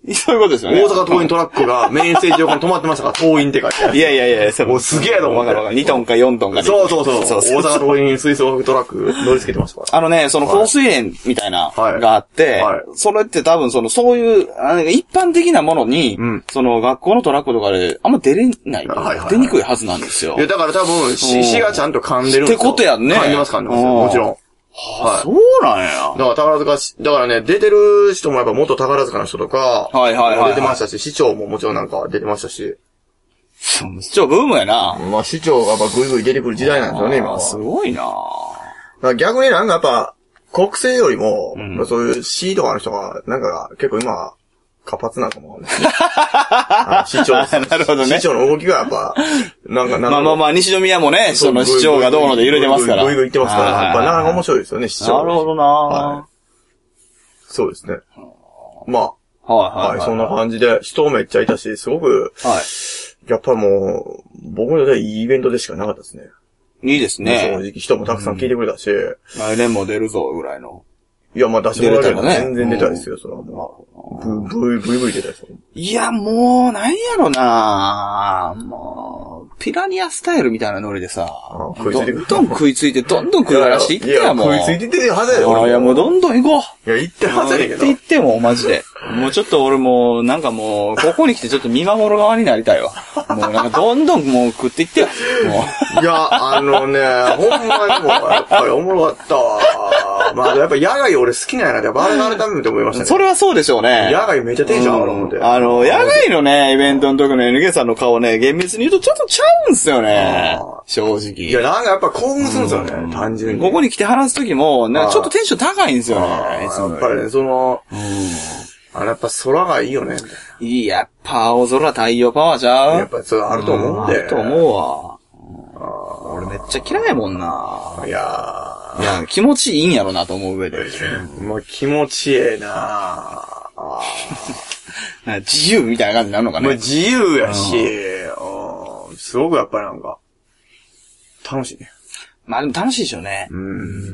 そういうことですよね。 大阪桐蔭トラックがメインステージ上に止まってましたから、桐蔭って書いてある。 いやいやいや、 もうすげえと思って。 わかるわかる。にトンかよんトンか。 そうそうそう。そうそう大阪桐蔭吹奏トラック乗り付けてましたから。 あのね、その香水園みたいな、があって、はいはい、それって多分その、そういう、あの一般的なものに、うん、その学校のトラックとかであんま出れない。はいはいはい、出にくいはずなんですよ。 いや、だから多分、詩がちゃんと噛んでるんですよ。 ってことやんね。 噛んでます噛んでます。もちろん。 はあ、はい。そうなんや。 だから宝塚市、だからね、出てる人もやっぱ元宝塚の人とか、はいはいはい、はい。出てましたし、市長ももちろんなんか出てましたし。 市長ブームやな。 まあ市長がやっぱグイグイ出てくる時代なんですよね、今は。 すごいな。だから逆になんかやっぱ、国政よりも、うん、そういう市とかの人が、なんか結構今、活発なのかもね。市長、 なるほどね。 市長の動きがやっぱ、なんか、なんか。 まあまあまあ、西宮もね、その市長がどうので揺れてますから。 グイグイ言ってますから、やっぱなかなか面白いですよね、市長。 なるほどな、はい、 そうですね。まあ、はいはい、はい。はい、そんな感じで、人めっちゃいたし、すごく、はい。やっぱもう、僕のでいいイベントでしかなかったですね。 いいですね。 正直人もたくさん聞いてくれたし。うん、 来年も出るぞ、ぐらいの。いや、まあ出してもらえるね。全然出たいですよ、それはもう。ブイブイブイ出たいですよ。 いや、もう、なんやろなもう、ピラニアスタイルみたいなノリでさ、どんどん食いついて、どんどん食い荒らしていってや、もう。 いや、食いついてってるはずやで、俺。 いや、もうどんどん行こう。いや、行ってるはずやけど。 行って行っても、マジで。もうちょっと俺もう、なんかもう、ここに来てちょっと見守る側になりたいわ。もうなんかどんどんもう食っていってよ。もう。いや、あのね、ほんまにもう、やっぱりおもろかったわ。まあ、やっぱ野外俺好きなんやなって、バーガー改めて思いましたね。 それはそうでしょうね。 野外めっちゃテンション上がる思って。 あの、野外のね、イベントの時の エヌケー さんの顔ね、厳密に言うとちょっとちゃうんすよね。正直。いや、なんかやっぱ興奮するんですよね、単純に。 ここに来て話す時も、なんかちょっとテンション高いんですよね。 やっぱりね、その、あれやっぱ空がいいよね。 いい、やっぱ青空太陽パワーちゃうやっぱそれあると思うんで。 あると思うわ。俺めっちゃ嫌いやもんな。 いやー。いや、気持ちいいんやろなと思う上で。 もう気持ちええなぁ。自由みたいな感じになるのかね。 もう自由やし、すごくやっぱりなんか、楽しいね。 まあでも楽しいでしょうね。 うん。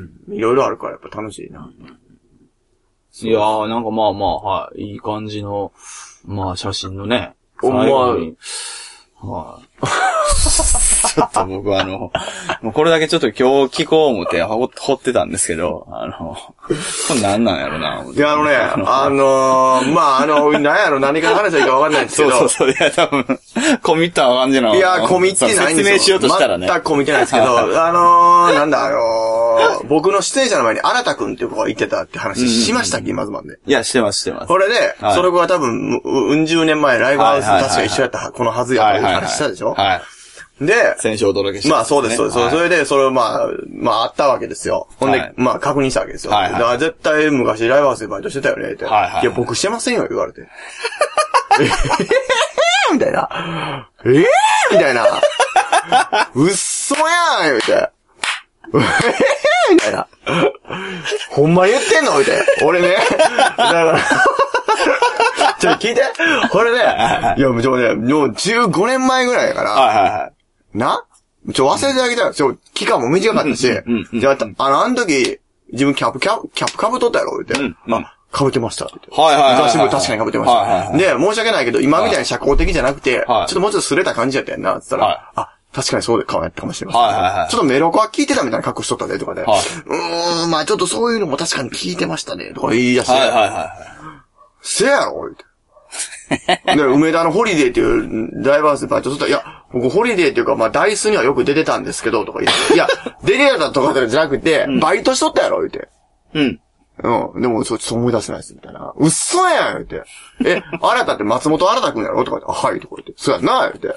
いろいろあるからやっぱ楽しいな。 いやー、なんかまあまあ、はい。いい感じの、まあ写真のね。 お前、 はい。ちょっと僕はあの、もうこれだけちょっと今日聞こう思って掘ってたんですけど、あの、これ何なんやろな。 いや、あのね、あのー、まあ、あの、何やろ、何から話したらいいかわかんないんですけど。 そうそうそう、いや、多分、込み入った感じの。 いや、込み入ってないんですよ。 説明しようとしたらね。 全く込み入ってないですけど、あのー、なんだ、あのー、僕の出演者の前に、新田くんっていう子が言ってたって話しましたっけ、今ずまんで。 いや、してます、してます。 これで、はい、それが多分、うん十年前、ライブハウス確か一緒やったこのはずやという話したでしょ。 はい。で、先週お届けした、 ね。まあそうです、そうです。はい、それで、それをまあ、まああったわけですよ。ほんで、はい、まあ確認したわけですよ。はいはい、だから絶対昔ライブハウスでバイトしてたよねって。はいはい、いや、僕してませんよ、言われて。えぇみたいな。えぇみたいな。うっそやんみたいな。えぇみたいな。ほんま言ってんのみたいな。俺ね。だから、ちょっと聞いて。これね、いや、もうちょ、ね、もうじゅうごねんまえぐらいやから、はいはいはい、なちょ、忘れてあげたよ。ちょ、期間も短かったし、じゃあ、あの、あの時、自分キャップ、キャップ、キャップ被っとったやろ言って。うん、あ、被ってましたって言って。はいはいはい、はい。昔も確かに被ってました。はいはいはい、で、申し訳ないけど、今みたいに社交的じゃなくて、はい、ちょっともうちょっと擦れた感じやったやんな、つったら、はい、あ、確かにそうで顔やったかもしれません、ね。はいはいはい。ちょっとメロコは聞いてたみたいな格好しとったで、とかで。はい、うーん、まあちょっとそういうのも確かに聞いてましたね、とか言い出して。はいはいはい。せやろ言って。で、梅田のホリデーっていうライブハウスでバイトすると、いや、僕ホリデーっていうか、まあダイスにはよく出てたんですけど、とか言って。いや、出てたとかじゃなくて、うん、バイトしとったやろ言って。うん。うん。でも、そう、そう思い出せないです、みたいな。うっそやん言って。え、新田って松本新田くんやろとか言って、あ、はい、とか言って。そうやんな言って。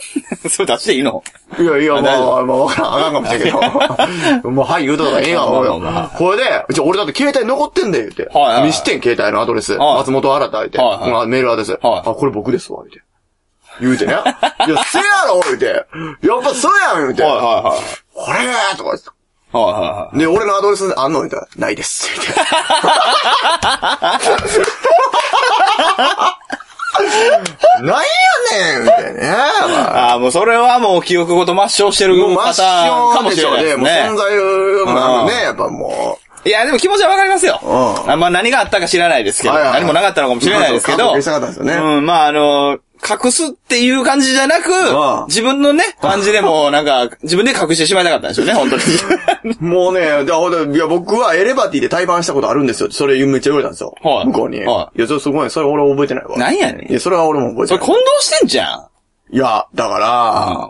それ出していいのいやいや、まあ、まあ、わからん、あかんかもしれんけど。もう、はい、言うとかええやん、俺よ。これで、じゃ俺だって携帯残ってんだよ、言って。はい。見してん、携帯のアドレス。松本新田、言って。はい。メールアドレス。はい。あ、これ僕ですわ、言って。言うてね。いや、せやろ、言うて。やっぱそうやん、言うて。はいはいはい。これやとか言って。はいはいはい。で、俺のアドレスあんのみたいな。ないです。みたいな。なんやねんみたいな。 ああ、もうそれはもう記憶ごと抹消してるパターンかもしれないですね。 もう存在、まあね、やっぱもう。 いや、でも気持ちはわかりますよ。うん。あまあ何があったか知らないですけど、はいはいはい、何もなかったのかもしれないですけど、 隠したかったんですよね。 うん、まああの、隠すっていう感じじゃなく、うん、自分のね、感じでも、なんか、自分で隠してしまいたかったんですよね、本当に。 もうね、だいや僕はエレバティで対バンしたことあるんですよ。それめっちゃ言われたんですよ。はい。向こうに。はい。いや、それすごい、それ俺覚えてないわ。 何やねん。 いや、それは俺も覚えてない。 それ混同してんじゃん。 いや、だから、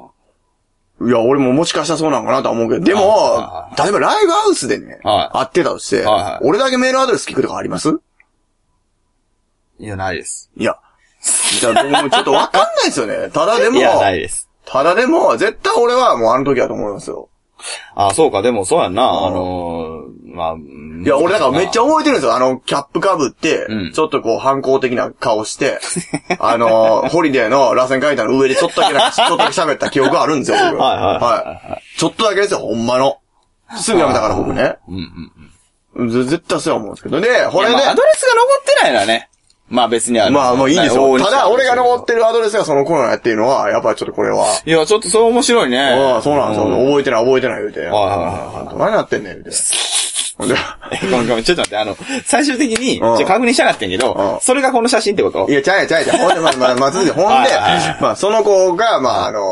うんいや、俺ももしかしたらそうなのかなとは思うけど、でも、例えばライブハウスでね、はい、会ってたとして、はいはい、俺だけメールアドレス聞くとかあります？ いや、ないです。 いや、じゃあ僕もちょっとわかんないですよね。ただでも、 いや、ないです。 ただでも、絶対俺はもうあの時だと思いますよ。 あ、そうか、でもそうやんな、あのー、まあ、 いや、俺だからめっちゃ覚えてるんですよ。あの、キャップ被って、うん、ちょっとこう反抗的な顔して、あのー、ホリデーの螺旋階段の上でちょっとだけなんか、ちょっとだけ喋った記憶があるんですよ、僕。はいはい、はい。はい。ちょっとだけですよ、ほんまの。すぐやめたから僕ね。うんうんうん。絶対そう思うんですけど。で、これで、 まあ、アドレスが残ってないのはね。まあ別にある。 まあもういいですよ。ただ俺が残ってるアドレスがその頃のやっていうのは、やっぱりちょっとこれは。 いや、ちょっとそう面白いね。 ああ、そうなんですよ。覚えてない覚えてない言うて。はいはいはい。何やってんねん言うて。 ほんで、ごめんごめん、ちょっと待って、あの、最終的に、ちょ確認したかったんやけど、それがこの写真ってこと？ いや、ちゃうやちゃうやちゃう。ほんで、まあ、まあ、まあ、続いて、ほんで、まあ、その子が、まあ、あの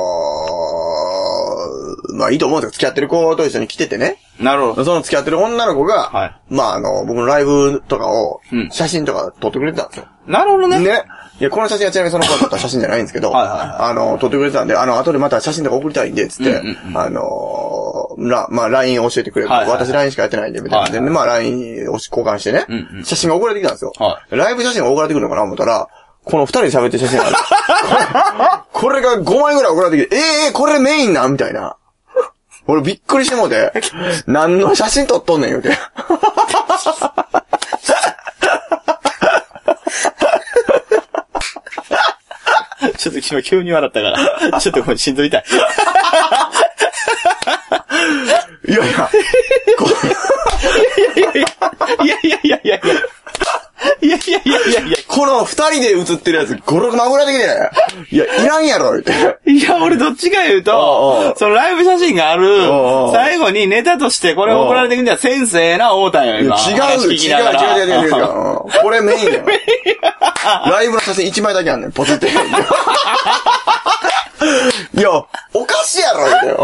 まあいいと思うんですけど、付き合ってる子と一緒に来ててね。 なるほど。 その付き合ってる女の子が、はい、まああの、僕のライブとかを、写真とか撮ってくれてたんですよ。 なるほどね。 ね。いや、この写真はちなみにその子が撮った写真じゃないんですけど、はいはいはい、あの、撮ってくれてたんで、あの、後でまた写真とか送りたいんで、つって、うんうんうん、あの、ら、まあ ライン 教えてくれる、はいはいはい。私 ライン しかやってないんで、みたいな。はいはい、で、まあ ライン を交換してね、うんうん、写真が送られてきたんですよ。はい、ライブ写真が送られてくるのかな思ったら、この二人で喋ってる写真がある。これ、これがごまいぐらい送られてきて、ええー、これメインなんみたいな。俺びっくりしてもうて、何の写真撮っとんねん言うて。 ちょっと今急に笑ったから、ちょっとこれしんどいたい。 いやいや、 いやいやいやいや、いやいやいやいやいや。いやいやいやいやいや。 この二人で写ってるやつ、ごろくまんぐらいできて、いや、いらんやろ、言って。 いや、俺どっちか言うと、おうおうそのライブ写真がある、おうおう最後にネタとしてこれ送られてくんじゃ、先生な思ったんよ、今。 違う、違う、違う、違う、違う、違う。これメインだよ。ライブの写真一枚だけあんねん、ポツって。いや、おかしいやろ、言うてよ。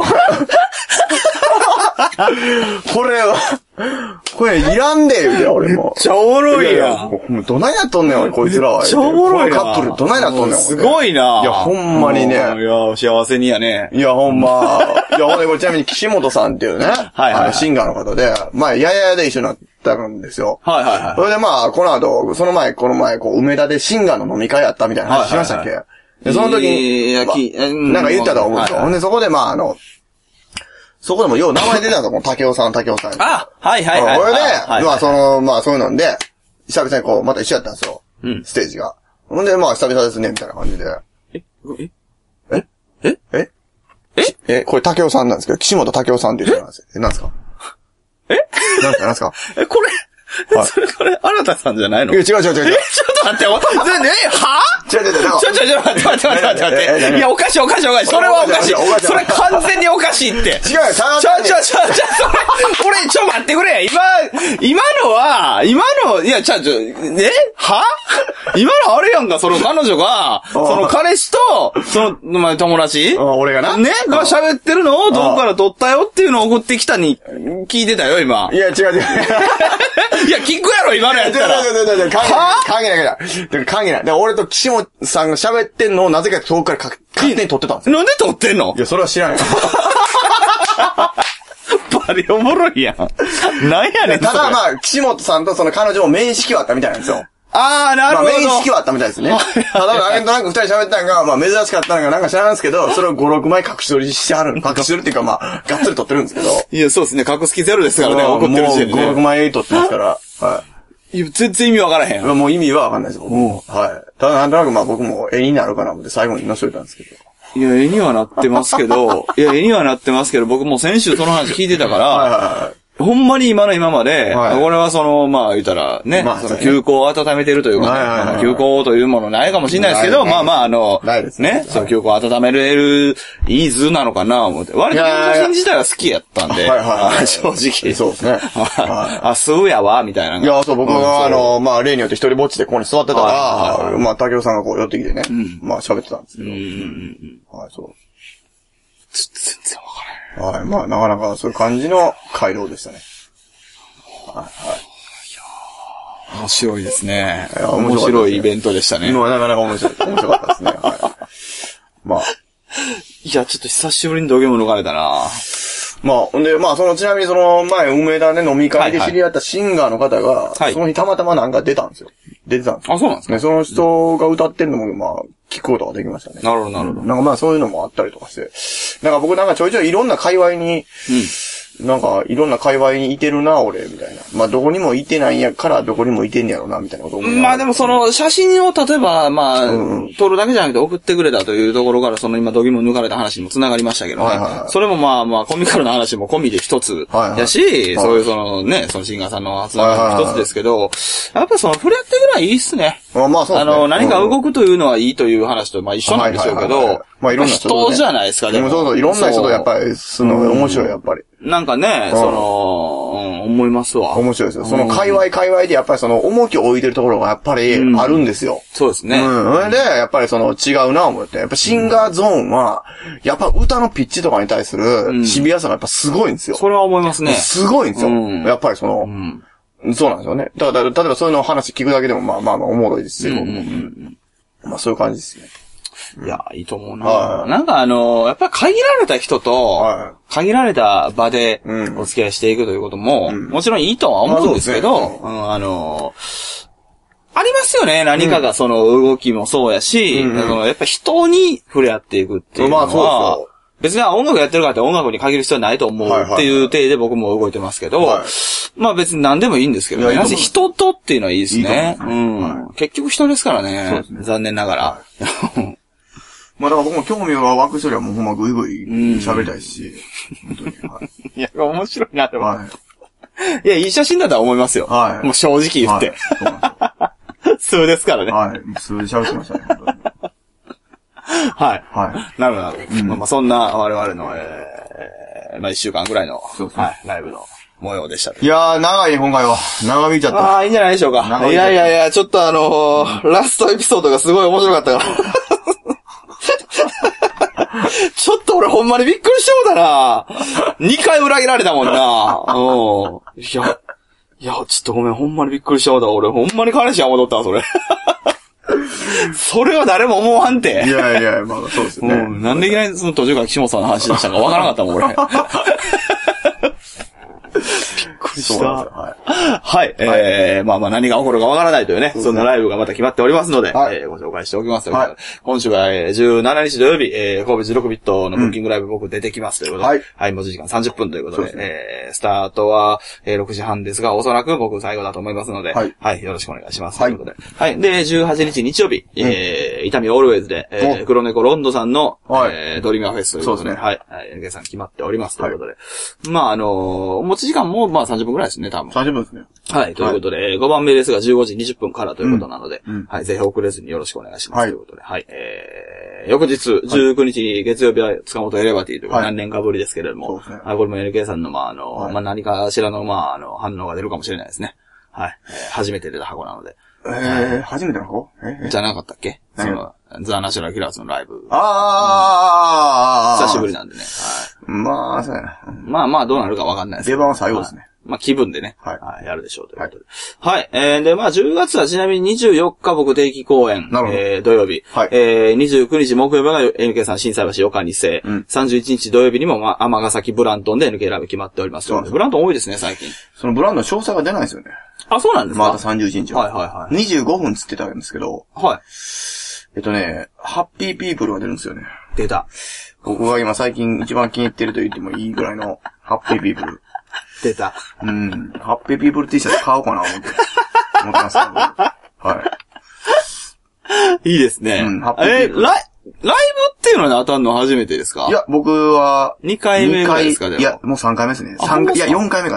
これは、これいらんで、言うて、俺も。 めっちゃおもろいやん。 もうどないやっとんねん、俺、こいつらは。 めっちゃおもろいな。 カップル、どないやっとんねん、 すごいな。 いや、ほんまにね。いや、幸せにやね。 いや、ほんま。いや、ほんで、これちなみに岸本さんっていうね、はいはい、はい、シンガーの方で、まあ、ややで一緒になったんですよ。はいはいはい。それでまあ、この後、その前、この前、こう、梅田でシンガーの飲み会やったみたいな話しましたっけ、はいはいはい、で、その時に、まあ、なんか言ったと思うんですよ。ほんで、そこでまあ、あの、そこでもよう名前出たの、この竹尾さん、竹尾さん。 あ、はいはいはい。 これで、まあその、まあそういうので、久々にこう、また一緒やったんですよ。うん。ステージが。ほんで、まあ久々ですね、みたいな感じで。えええええええこれ竹尾さんなんですけど、岸本竹尾さんっていう人なんですよ。え、なんですかえなんですかなんですかえ、これ、はい、それこれ、新田さんじゃないの？ いや、違う違う違う違う。 え、ちょっと待って、お、え、はぁ？違う違う違う。 ちょちょちょ、待って待って待って待って待って。いや、おかしいおかしいおかしい。それはおかしい。それ完全におかしいって。違うよ、 ちゃうちょちょちょ、ちょ、それ、俺、ちょ待ってくれ。今、今のは、今の、いや、ちょちょ、えは今のあれやんか、その彼女が、その彼氏と、その、まあ、友達俺がな。 ねが喋ってるのをどこから撮ったよっていうのを送ってきたに、聞いてたよ、今。 いや、違う違う。 いや、聞くやろ、今のやったら。 いやいやいやいや、関係ない、関係ない。関係ない。で、俺と岸本さんが喋ってんのをなぜか遠くから勝手に撮ってたんですよ。 なんで撮ってんの？ いや、それは知らんよ。 バリおもろいやん。なんやねん。 ただまあ、岸本さんとその彼女も面識はあったみたいなんですよ。 あー、なるほど。まあ、 面識はあったみたいですね。ただ、あれとなんか二人喋ったのが、まあ、珍しかったのがなんか知らんですけど、それをご、ろくまい隠し撮りしてある。隠し撮りっていうか、まあ、がっつり撮ってるんですけど。 いや、そうですね。隠す気ゼロですからね、怒ってる時点で、ね。 もうご、ろくまい撮ってますから。はい。 いや、全然意味わからへん。 もう意味はわかんないです、僕も。はい。ただ、なんとなくまあ僕も絵になるかなって最後に載せといたんですけど。 いや、絵にはなってますけど、いや、絵にはなってますけど、僕も先週その話聞いてたから、はいはいはい、 ほんまに今の今まで、はい、これはその、まあ言ったらね、まあ、その休校を温めてるというか、ね、はいはいはい、休校というものないかもしれないですけど、まあまああの、ないですね。ね、その休校を温めれる、いい図なのかな思って。割と写真自体は好きやったんで、はいはいはい、正直。そうですね。あ、そうやわ、みたいな。 いや、そう、僕はあの、まあ例によって一人ぼっちでここに座ってたら、はいはいはい、まあ竹雄さんがこう寄ってきてね、うん、まあ喋ってたんですけど。うんうんうん、はい、そう。 全然わからない。はい、まあなかなかそういう感じの回廊でしたね。はいはい。 いや面白いですね。いや面白い、面白いイベントでしたね。 まあなかなか面白い。面白かったですね。はい。まあ。 いや、ちょっと久しぶりに土下も抜かれたな。 まあ、ほんで、まあ、その、ちなみにその、前、梅田で飲み会で知り合ったシンガーの方が、はいはい、その日たまたまなんか出たんですよ。出てたんですよ。 あ、そうなんですかね。 その人が歌ってるのも、まあ、聞くことができましたね。 なるほど、なるほど。 なんかまあ、そういうのもあったりとかして。なんか僕なんかちょいちょいいろんな界隈に、うんなんか、いろんな界隈にいてるな、俺、みたいな。まあ、どこにもいてないんやから、どこにもいてんやろな、みたいなこと思う。 まあでもその、写真を例えば、まあ、うんうん、撮るだけじゃなくて送ってくれたというところから、その今、度肝抜かれた話にも繋がりましたけどね。はいはいはい、それもまあまあ、コミカルな話も込みで一つやし、はいはい、そういうそのね、そのシンガーさんの集まりも一つですけど、はいはいはい、やっぱりその、触れ合ってぐらいいいっすね。あまあそうですね。あの、何か動くというのはいいという話と、まあ一緒なんでしょうけど、まあいろんな人、ね、人じゃないですか、でも。 そうそう、いろんな人とやっぱり、するのが面白い、やっぱり。 なんかね、その、うん、思いますわ。 面白いですよ。その界隈界隈でやっぱりその重きを置いてるところがやっぱりあるんですよ。 うん、そうですね。 うん。それで、やっぱりその違うな思って。やっぱシンガーゾーンは、やっぱ歌のピッチとかに対するシビアさがやっぱすごいんですよ。 それは思いますね。 すごいんですよ。うん、やっぱりその、うん、そうなんですよね。だから、例えばそういうの話聞くだけでもまあまあまあおもろいですし、うんうんうん、まあそういう感じですね。 いや、いいと思うな、はい。なんかあの、やっぱり限られた人と、限られた場でお付き合いしていくということも、うん、もちろんいいとは思うんですけど、ねうん、あの、ありますよね。何かがその動きもそうやし、うん、そのやっぱ人に触れ合っていくっていうのは、まあそうそう別に音楽やってるからって音楽に限る必要はないと思うっていう体で僕も動いてますけど、はい、まあ別に何でもいいんですけどね。人とっていうのはいいですね。いいうん、はい、結局人ですからね。そうですね残念ながら。はいまあだから僕も興味が湧く人にはもうほんまぐいぐい喋りたいし。本当にはい、 いや、面白いなって思う。はい、いや、いい写真だとは思いますよ。はい。もう正直言って。はい、そう数ですからね。 はい。数で喋ってましたね、本当に。 はい。はい。なるほど。うん、まあ、まあ、そんな我々の、えー、まあ一週間ぐらいの、そうですね、はい、ライブの模様でした、ね。 いやー、長い、今回は。長引いちゃった。 ああ、いいんじゃないでしょうか。いやいやいや、ちょっとあのー、ラストエピソードがすごい面白かったから。ちょっと俺ほんまにびっくりしちゃうだな。にかい裏切られたもんな。うん。いや、いや、ちょっとごめん、ほんまにびっくりしちゃうだ。俺ほんまに彼氏は戻ったわ、それ。それは誰も思わんて。 いやいや、まあそうですね。 うん。なんでいきなりその途中から岸本さんの話でしたかわからなかったもん、俺。びっくりした。はい。はい。えー、まあまあ何が起こるかわからないというね、そんなライブがまた決まっておりますので、はい、えー、ご紹介しておきますということで、はい、今週はじゅうしちにち土曜日、えー、神戸じゅうろくビットのブッキングライブ僕出てきますということで、はい。はい、持ち時間さんじゅっぷんということで、でね、えー、スタートは、えー、ろくじはんですが、おそらく僕最後だと思いますので、はい。はい、よろしくお願いします。はい。ということで、はい。で、じゅうはちにち日曜日、うん、えー、伊丹オールウェイズで、えー、黒猫ロンドさんの、はい、えー、ドリームアフェスということで、そうですね。はい。はい、エヌケー さん決まっておりますということで、はい、まああのー、持ち時間もまあさんじゅっぷんくらいですね、多分。 さんじゅっぷんですね。 はい。ということで、はい、ごばんめですがじゅうごじにじゅっぷんからということなので、うんうん、はい。ぜひ遅れずによろしくお願いします。はい、ということで、はい。えー、翌日、じゅうくにち月曜日は塚本エレバティというか、何年かぶりですけれども、そうですね。はい。これも エヌケー さんの、まあ、あの、はい、まあ、何かしらの、まあ、あの、反応が出るかもしれないですね。はい。えー、初めて出た箱なので。 えー、初めての箱えー、じゃなかったっけその、ザ・ナショナル・キラーズのライブ。 あー、 うん、久しぶりなんでね。はい。 まあ、そうやな。 まあまあ、どうなるかわかんないですけど。 出番は最後ですね。 まあ気分でね。はい。はい、やるでしょうということで。はい。はい、えー、で、まあじゅうがつはちなみににじゅうよっか僕定期公演。なるほど。えー、土曜日。はい。えー、にじゅうくにち木曜日が エヌケー さん心斎橋予感にせい。うん。さんじゅういちにち土曜日にも、まあ、尼崎ブラントンで エヌケー ライブ決まっております。そうです。ブラントン多いですね、最近。 そのブラントン詳細が出ないですよね。 あ、そうなんですか？ またさんじゅういちにちは。はいはいはい。にじゅうごふんつってたんですけど。はい。えっとね、ハッピーピープルが出るんですよね。 出た。 僕が今最近一番気に入ってると言ってもいいぐらいのハッピーピープル。 出た。 うん。ハッピーピープル T シャツ買おうかな思って。思ってますけど。はい。 いいですね。うん。ハッピーピープル。え、ライ、ライブっていうのに当たるの初めてですか？ いや、僕は。 にかいめぐらいですか？ いや、もうさんかいめですね。さんいや、よんかいめかな。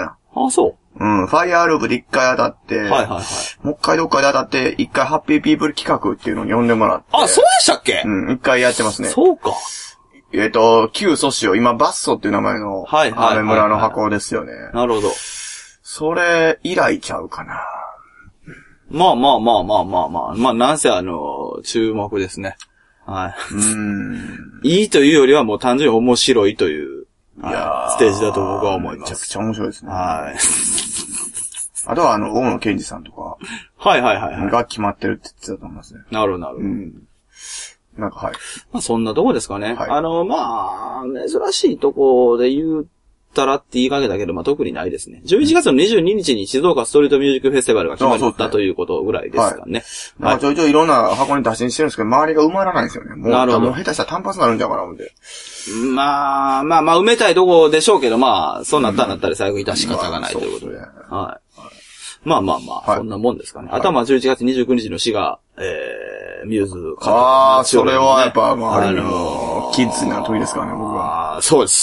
あ、そう。 うん。ファイアーループで一回当たって、はいはいはい。もう一回どっかで当たって、一回ハッピーピープル企画っていうのに呼んでもらって。 あ、そうでしたっけ？ うん。一回やってますね。 そうか。 えっと、旧ソシオ、今バッソっていう名前の、はいはい。アメ村の箱ですよね。 なるほど。 それ以来ちゃうかな。 まあまあまあまあまあまあ。まあなんせあの、注目ですね。はい。うーん。いいというよりはもう単純に面白いという、いやステージだと僕は思います。 めちゃくちゃ面白いですね。 はい。 あとはあの、大野健二さんとか。 はいはいはい、はい。 が決まってるって言ってたと思いますね。 なるほどなるほど。うん。 なんかはい。 まあそんなとこですかね。はい、あの、まあ、珍しいとこで言うたらって言いかけたけど、まあ特にないですね。じゅういちがつのにじゅうににちに静岡ストリートミュージックフェスティバルが決まった、ね、ということぐらいですかね。 はい。はい、ちょいちょいいろんな箱に打診してるんですけど、周りが埋まらないんですよね。もう、なるほど。もう下手したら単発になるんじゃうかな、思って。 まあ、まあまあ埋めたいとこでしょうけど、まあ、そうなったらなったら最後致し方がないということで。はい。まあまあまあ、はい、そんなもんですかね。はい、あとはまあじゅういちがつにじゅうくにちの滋賀、えー、ミューズか、 ね。ああ、それはやっぱ、まあ、あのー、キッズな時ですからね、僕は。 そうです。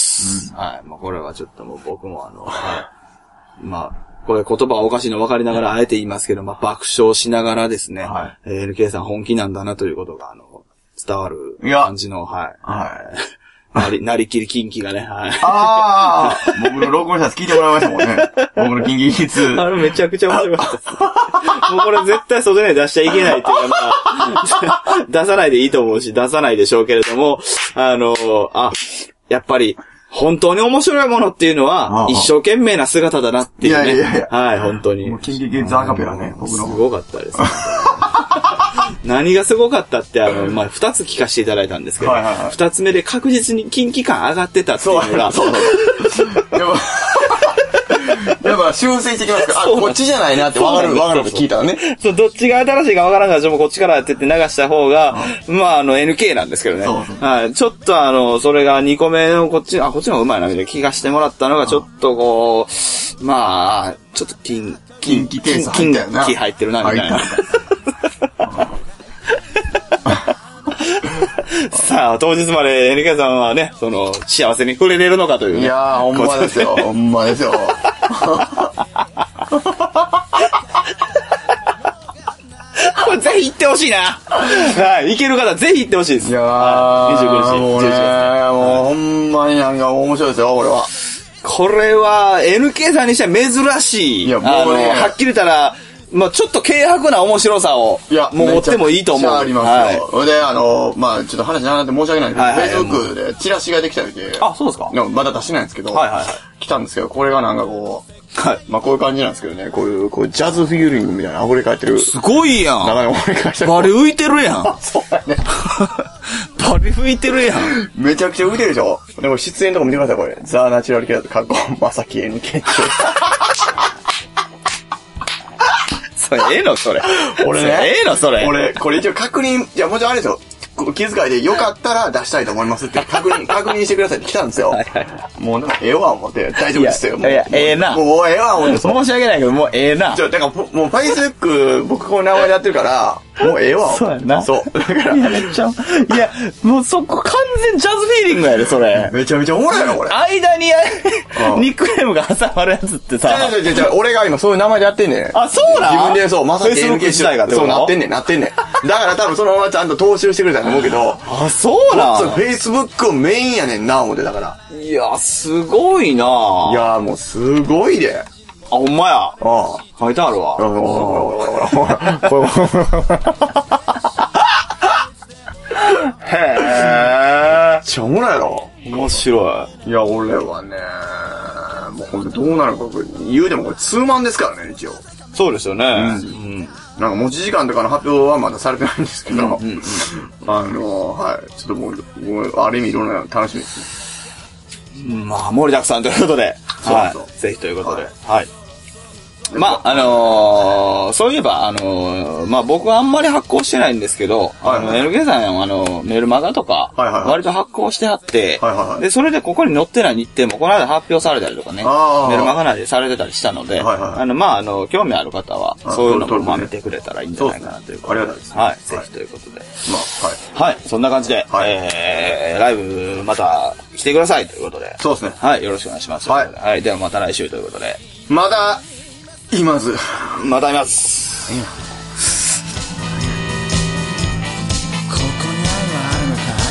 うん、はい。まあこれはちょっともう僕もあの、はい。まあ、これ言葉はおかしいの分かりながらあえて言いますけど、まあ爆笑しながらですね、はい、エヌケー さん本気なんだなということが、あの、伝わる感じの、はい。はい。なり、なりきりキンキがね、はい。 ああ僕の録音したやつ聞いてもらいましたもんね。僕のキンキキッズ。 あれめちゃくちゃ面白かったです。もうこれ絶対外に出しちゃいけないっていうか、まあ、出さないでいいと思うし、出さないでしょうけれども、あの、あ、やっぱり、本当に面白いものっていうのは、一生懸命な姿だなっていうね。いやいやいやはい、本当に。 もうキンキキッズアカペラね、僕の。 すごかったです、ね。何がすごかったって、あの、まあ、二つ聞かせていただいたんですけど、はいはいはい、二つ目で確実に近畿感上がってたっていうのが、そうそうそう。 やっぱ修正してきますから、あ、こっちじゃないなって分かる、分かるって聞いたらね。 そう、どっちが新しいか分からんから、もこっちからやってって流した方が、うん、まあ、あの、エヌケー なんですけどね。そうそうはい。ちょっとあの、それがにこめのこっち、あ、こっちの方がうまいな、みたいな気がしてもらったのが、ちょっとこう、まあ、ちょっと金、 金、金、金、金気入ってるな、みたいな。さあ、当日まで エヌケー さんはね、その、幸せに触れれるのかという、ね。 いやー、ほんまですよ。ほんまですよ。 これぜひ行ってほしいな。はい。行ける方ぜひ行ってほしいです。 いやー、にじゅうくにち。もうね、もうほんまになんか面白いですよ、これは。 これは、エヌケー さんにしては珍しい。いや、もうね、はっきり言ったら、まあちょっと軽薄な面白さを、いや、もう持ってもいいと思う。 ありますよ。はい、で、あの、まあちょっと話長くて申し訳ないんですけど、Facebook でチラシができたみで、 あ、そうですか？ まだ出してないんですけど、はいはいはい、来たんですけど、これがなんかこう、はい。まあこういう感じなんですけどね、こういう、こうジャズフィーリングみたいな溢れ返ってる。 すごいやん。 名前溢れ返ってる。 バリ浮いてるやん。 そうだね。 バリ浮いてるやん。 めちゃくちゃ浮いてるでしょ。でも出演とか見てください、これ。ザ・ナチュラルキャラとかっこ、まさき エヌケー。 それ、ええのそれ。 俺ね。 ええのそれ。 俺、これ一応確認、いや、もちろんあれですよ。気遣いでよかったら出したいと思いますって確認、確認してくださいって来たんですよ。はいはい、もうでもええわ思って、大丈夫ですよ。 いや、いやええな。 もうええわ思って。 申し訳ないけど、もうええな。 じゃだから、もう Facebook、僕この名前でやってるから、もうええわ。 そうやな。 そう。だから。 いや、めっちゃ、いや、もうそこ完全ジャズフィーリングやで、それ。 めちゃめちゃおもろいな、これ。 間に、ニックネームが挟まるやつってさ。 違う違う違う、俺が今そういう名前でやってんねん。 あ、そうな自分でそう、まさき エヌケー時代がそうなってんねん、なってんねん。だから多分そのままちゃんと踏襲してくれたと思うけど。 あ、そうなそう、Facebook メインやねんな、思ってだから。 いや、すごいないや、もうすごいで。 あ、ほんまや。 ああ。 書いてあるわ。へえ。 めっちゃおもろいやろ。 面白い。いや、俺はね、もうほんとどうなるか、言うてもこれツーマンですからね、一応。 そうですよね。うん。うん、 なんか持ち時間とかの発表はまだされてないんですけど、うんうんうん、あの、はい。ちょっともう、もうある意味いろんな楽しみですね。まあ、盛りだくさんということで。はい。ぜひということで。はい。はいまあ、あのー、そういえば、あのー、まあ僕はあんまり発行してないんですけど、はいはい、あの、エヌケー さん、あの、メルマガとか、はいはいはい、割と発行してあって、はいはいはい、で、それでここに載ってない日程もこの間発表されたりとかね、メルマガ内でされてたりしたので、はいはい、あの、まあ、あの、興味ある方は、そういうのも、まあ見てくれたらいいんじゃないかなということで。 ありがたいです、 ね。はい、ぜひということで。 まあ、 はい。はい、そんな感じで、はい、えー、ライブまた来てくださいということで。 そうですね。 はい、よろしくお願いします。 はい。 はい、ではまた来週ということで。 まだいます。 まだいます。 ここに愛はあるのかい。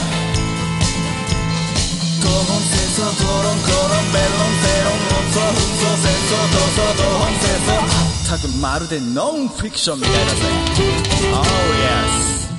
東本戦争討論口論弁論正論論争紛争戦争闘争東本戦争、まったくまるでノンフィクションみたいだぜ。 Oh yes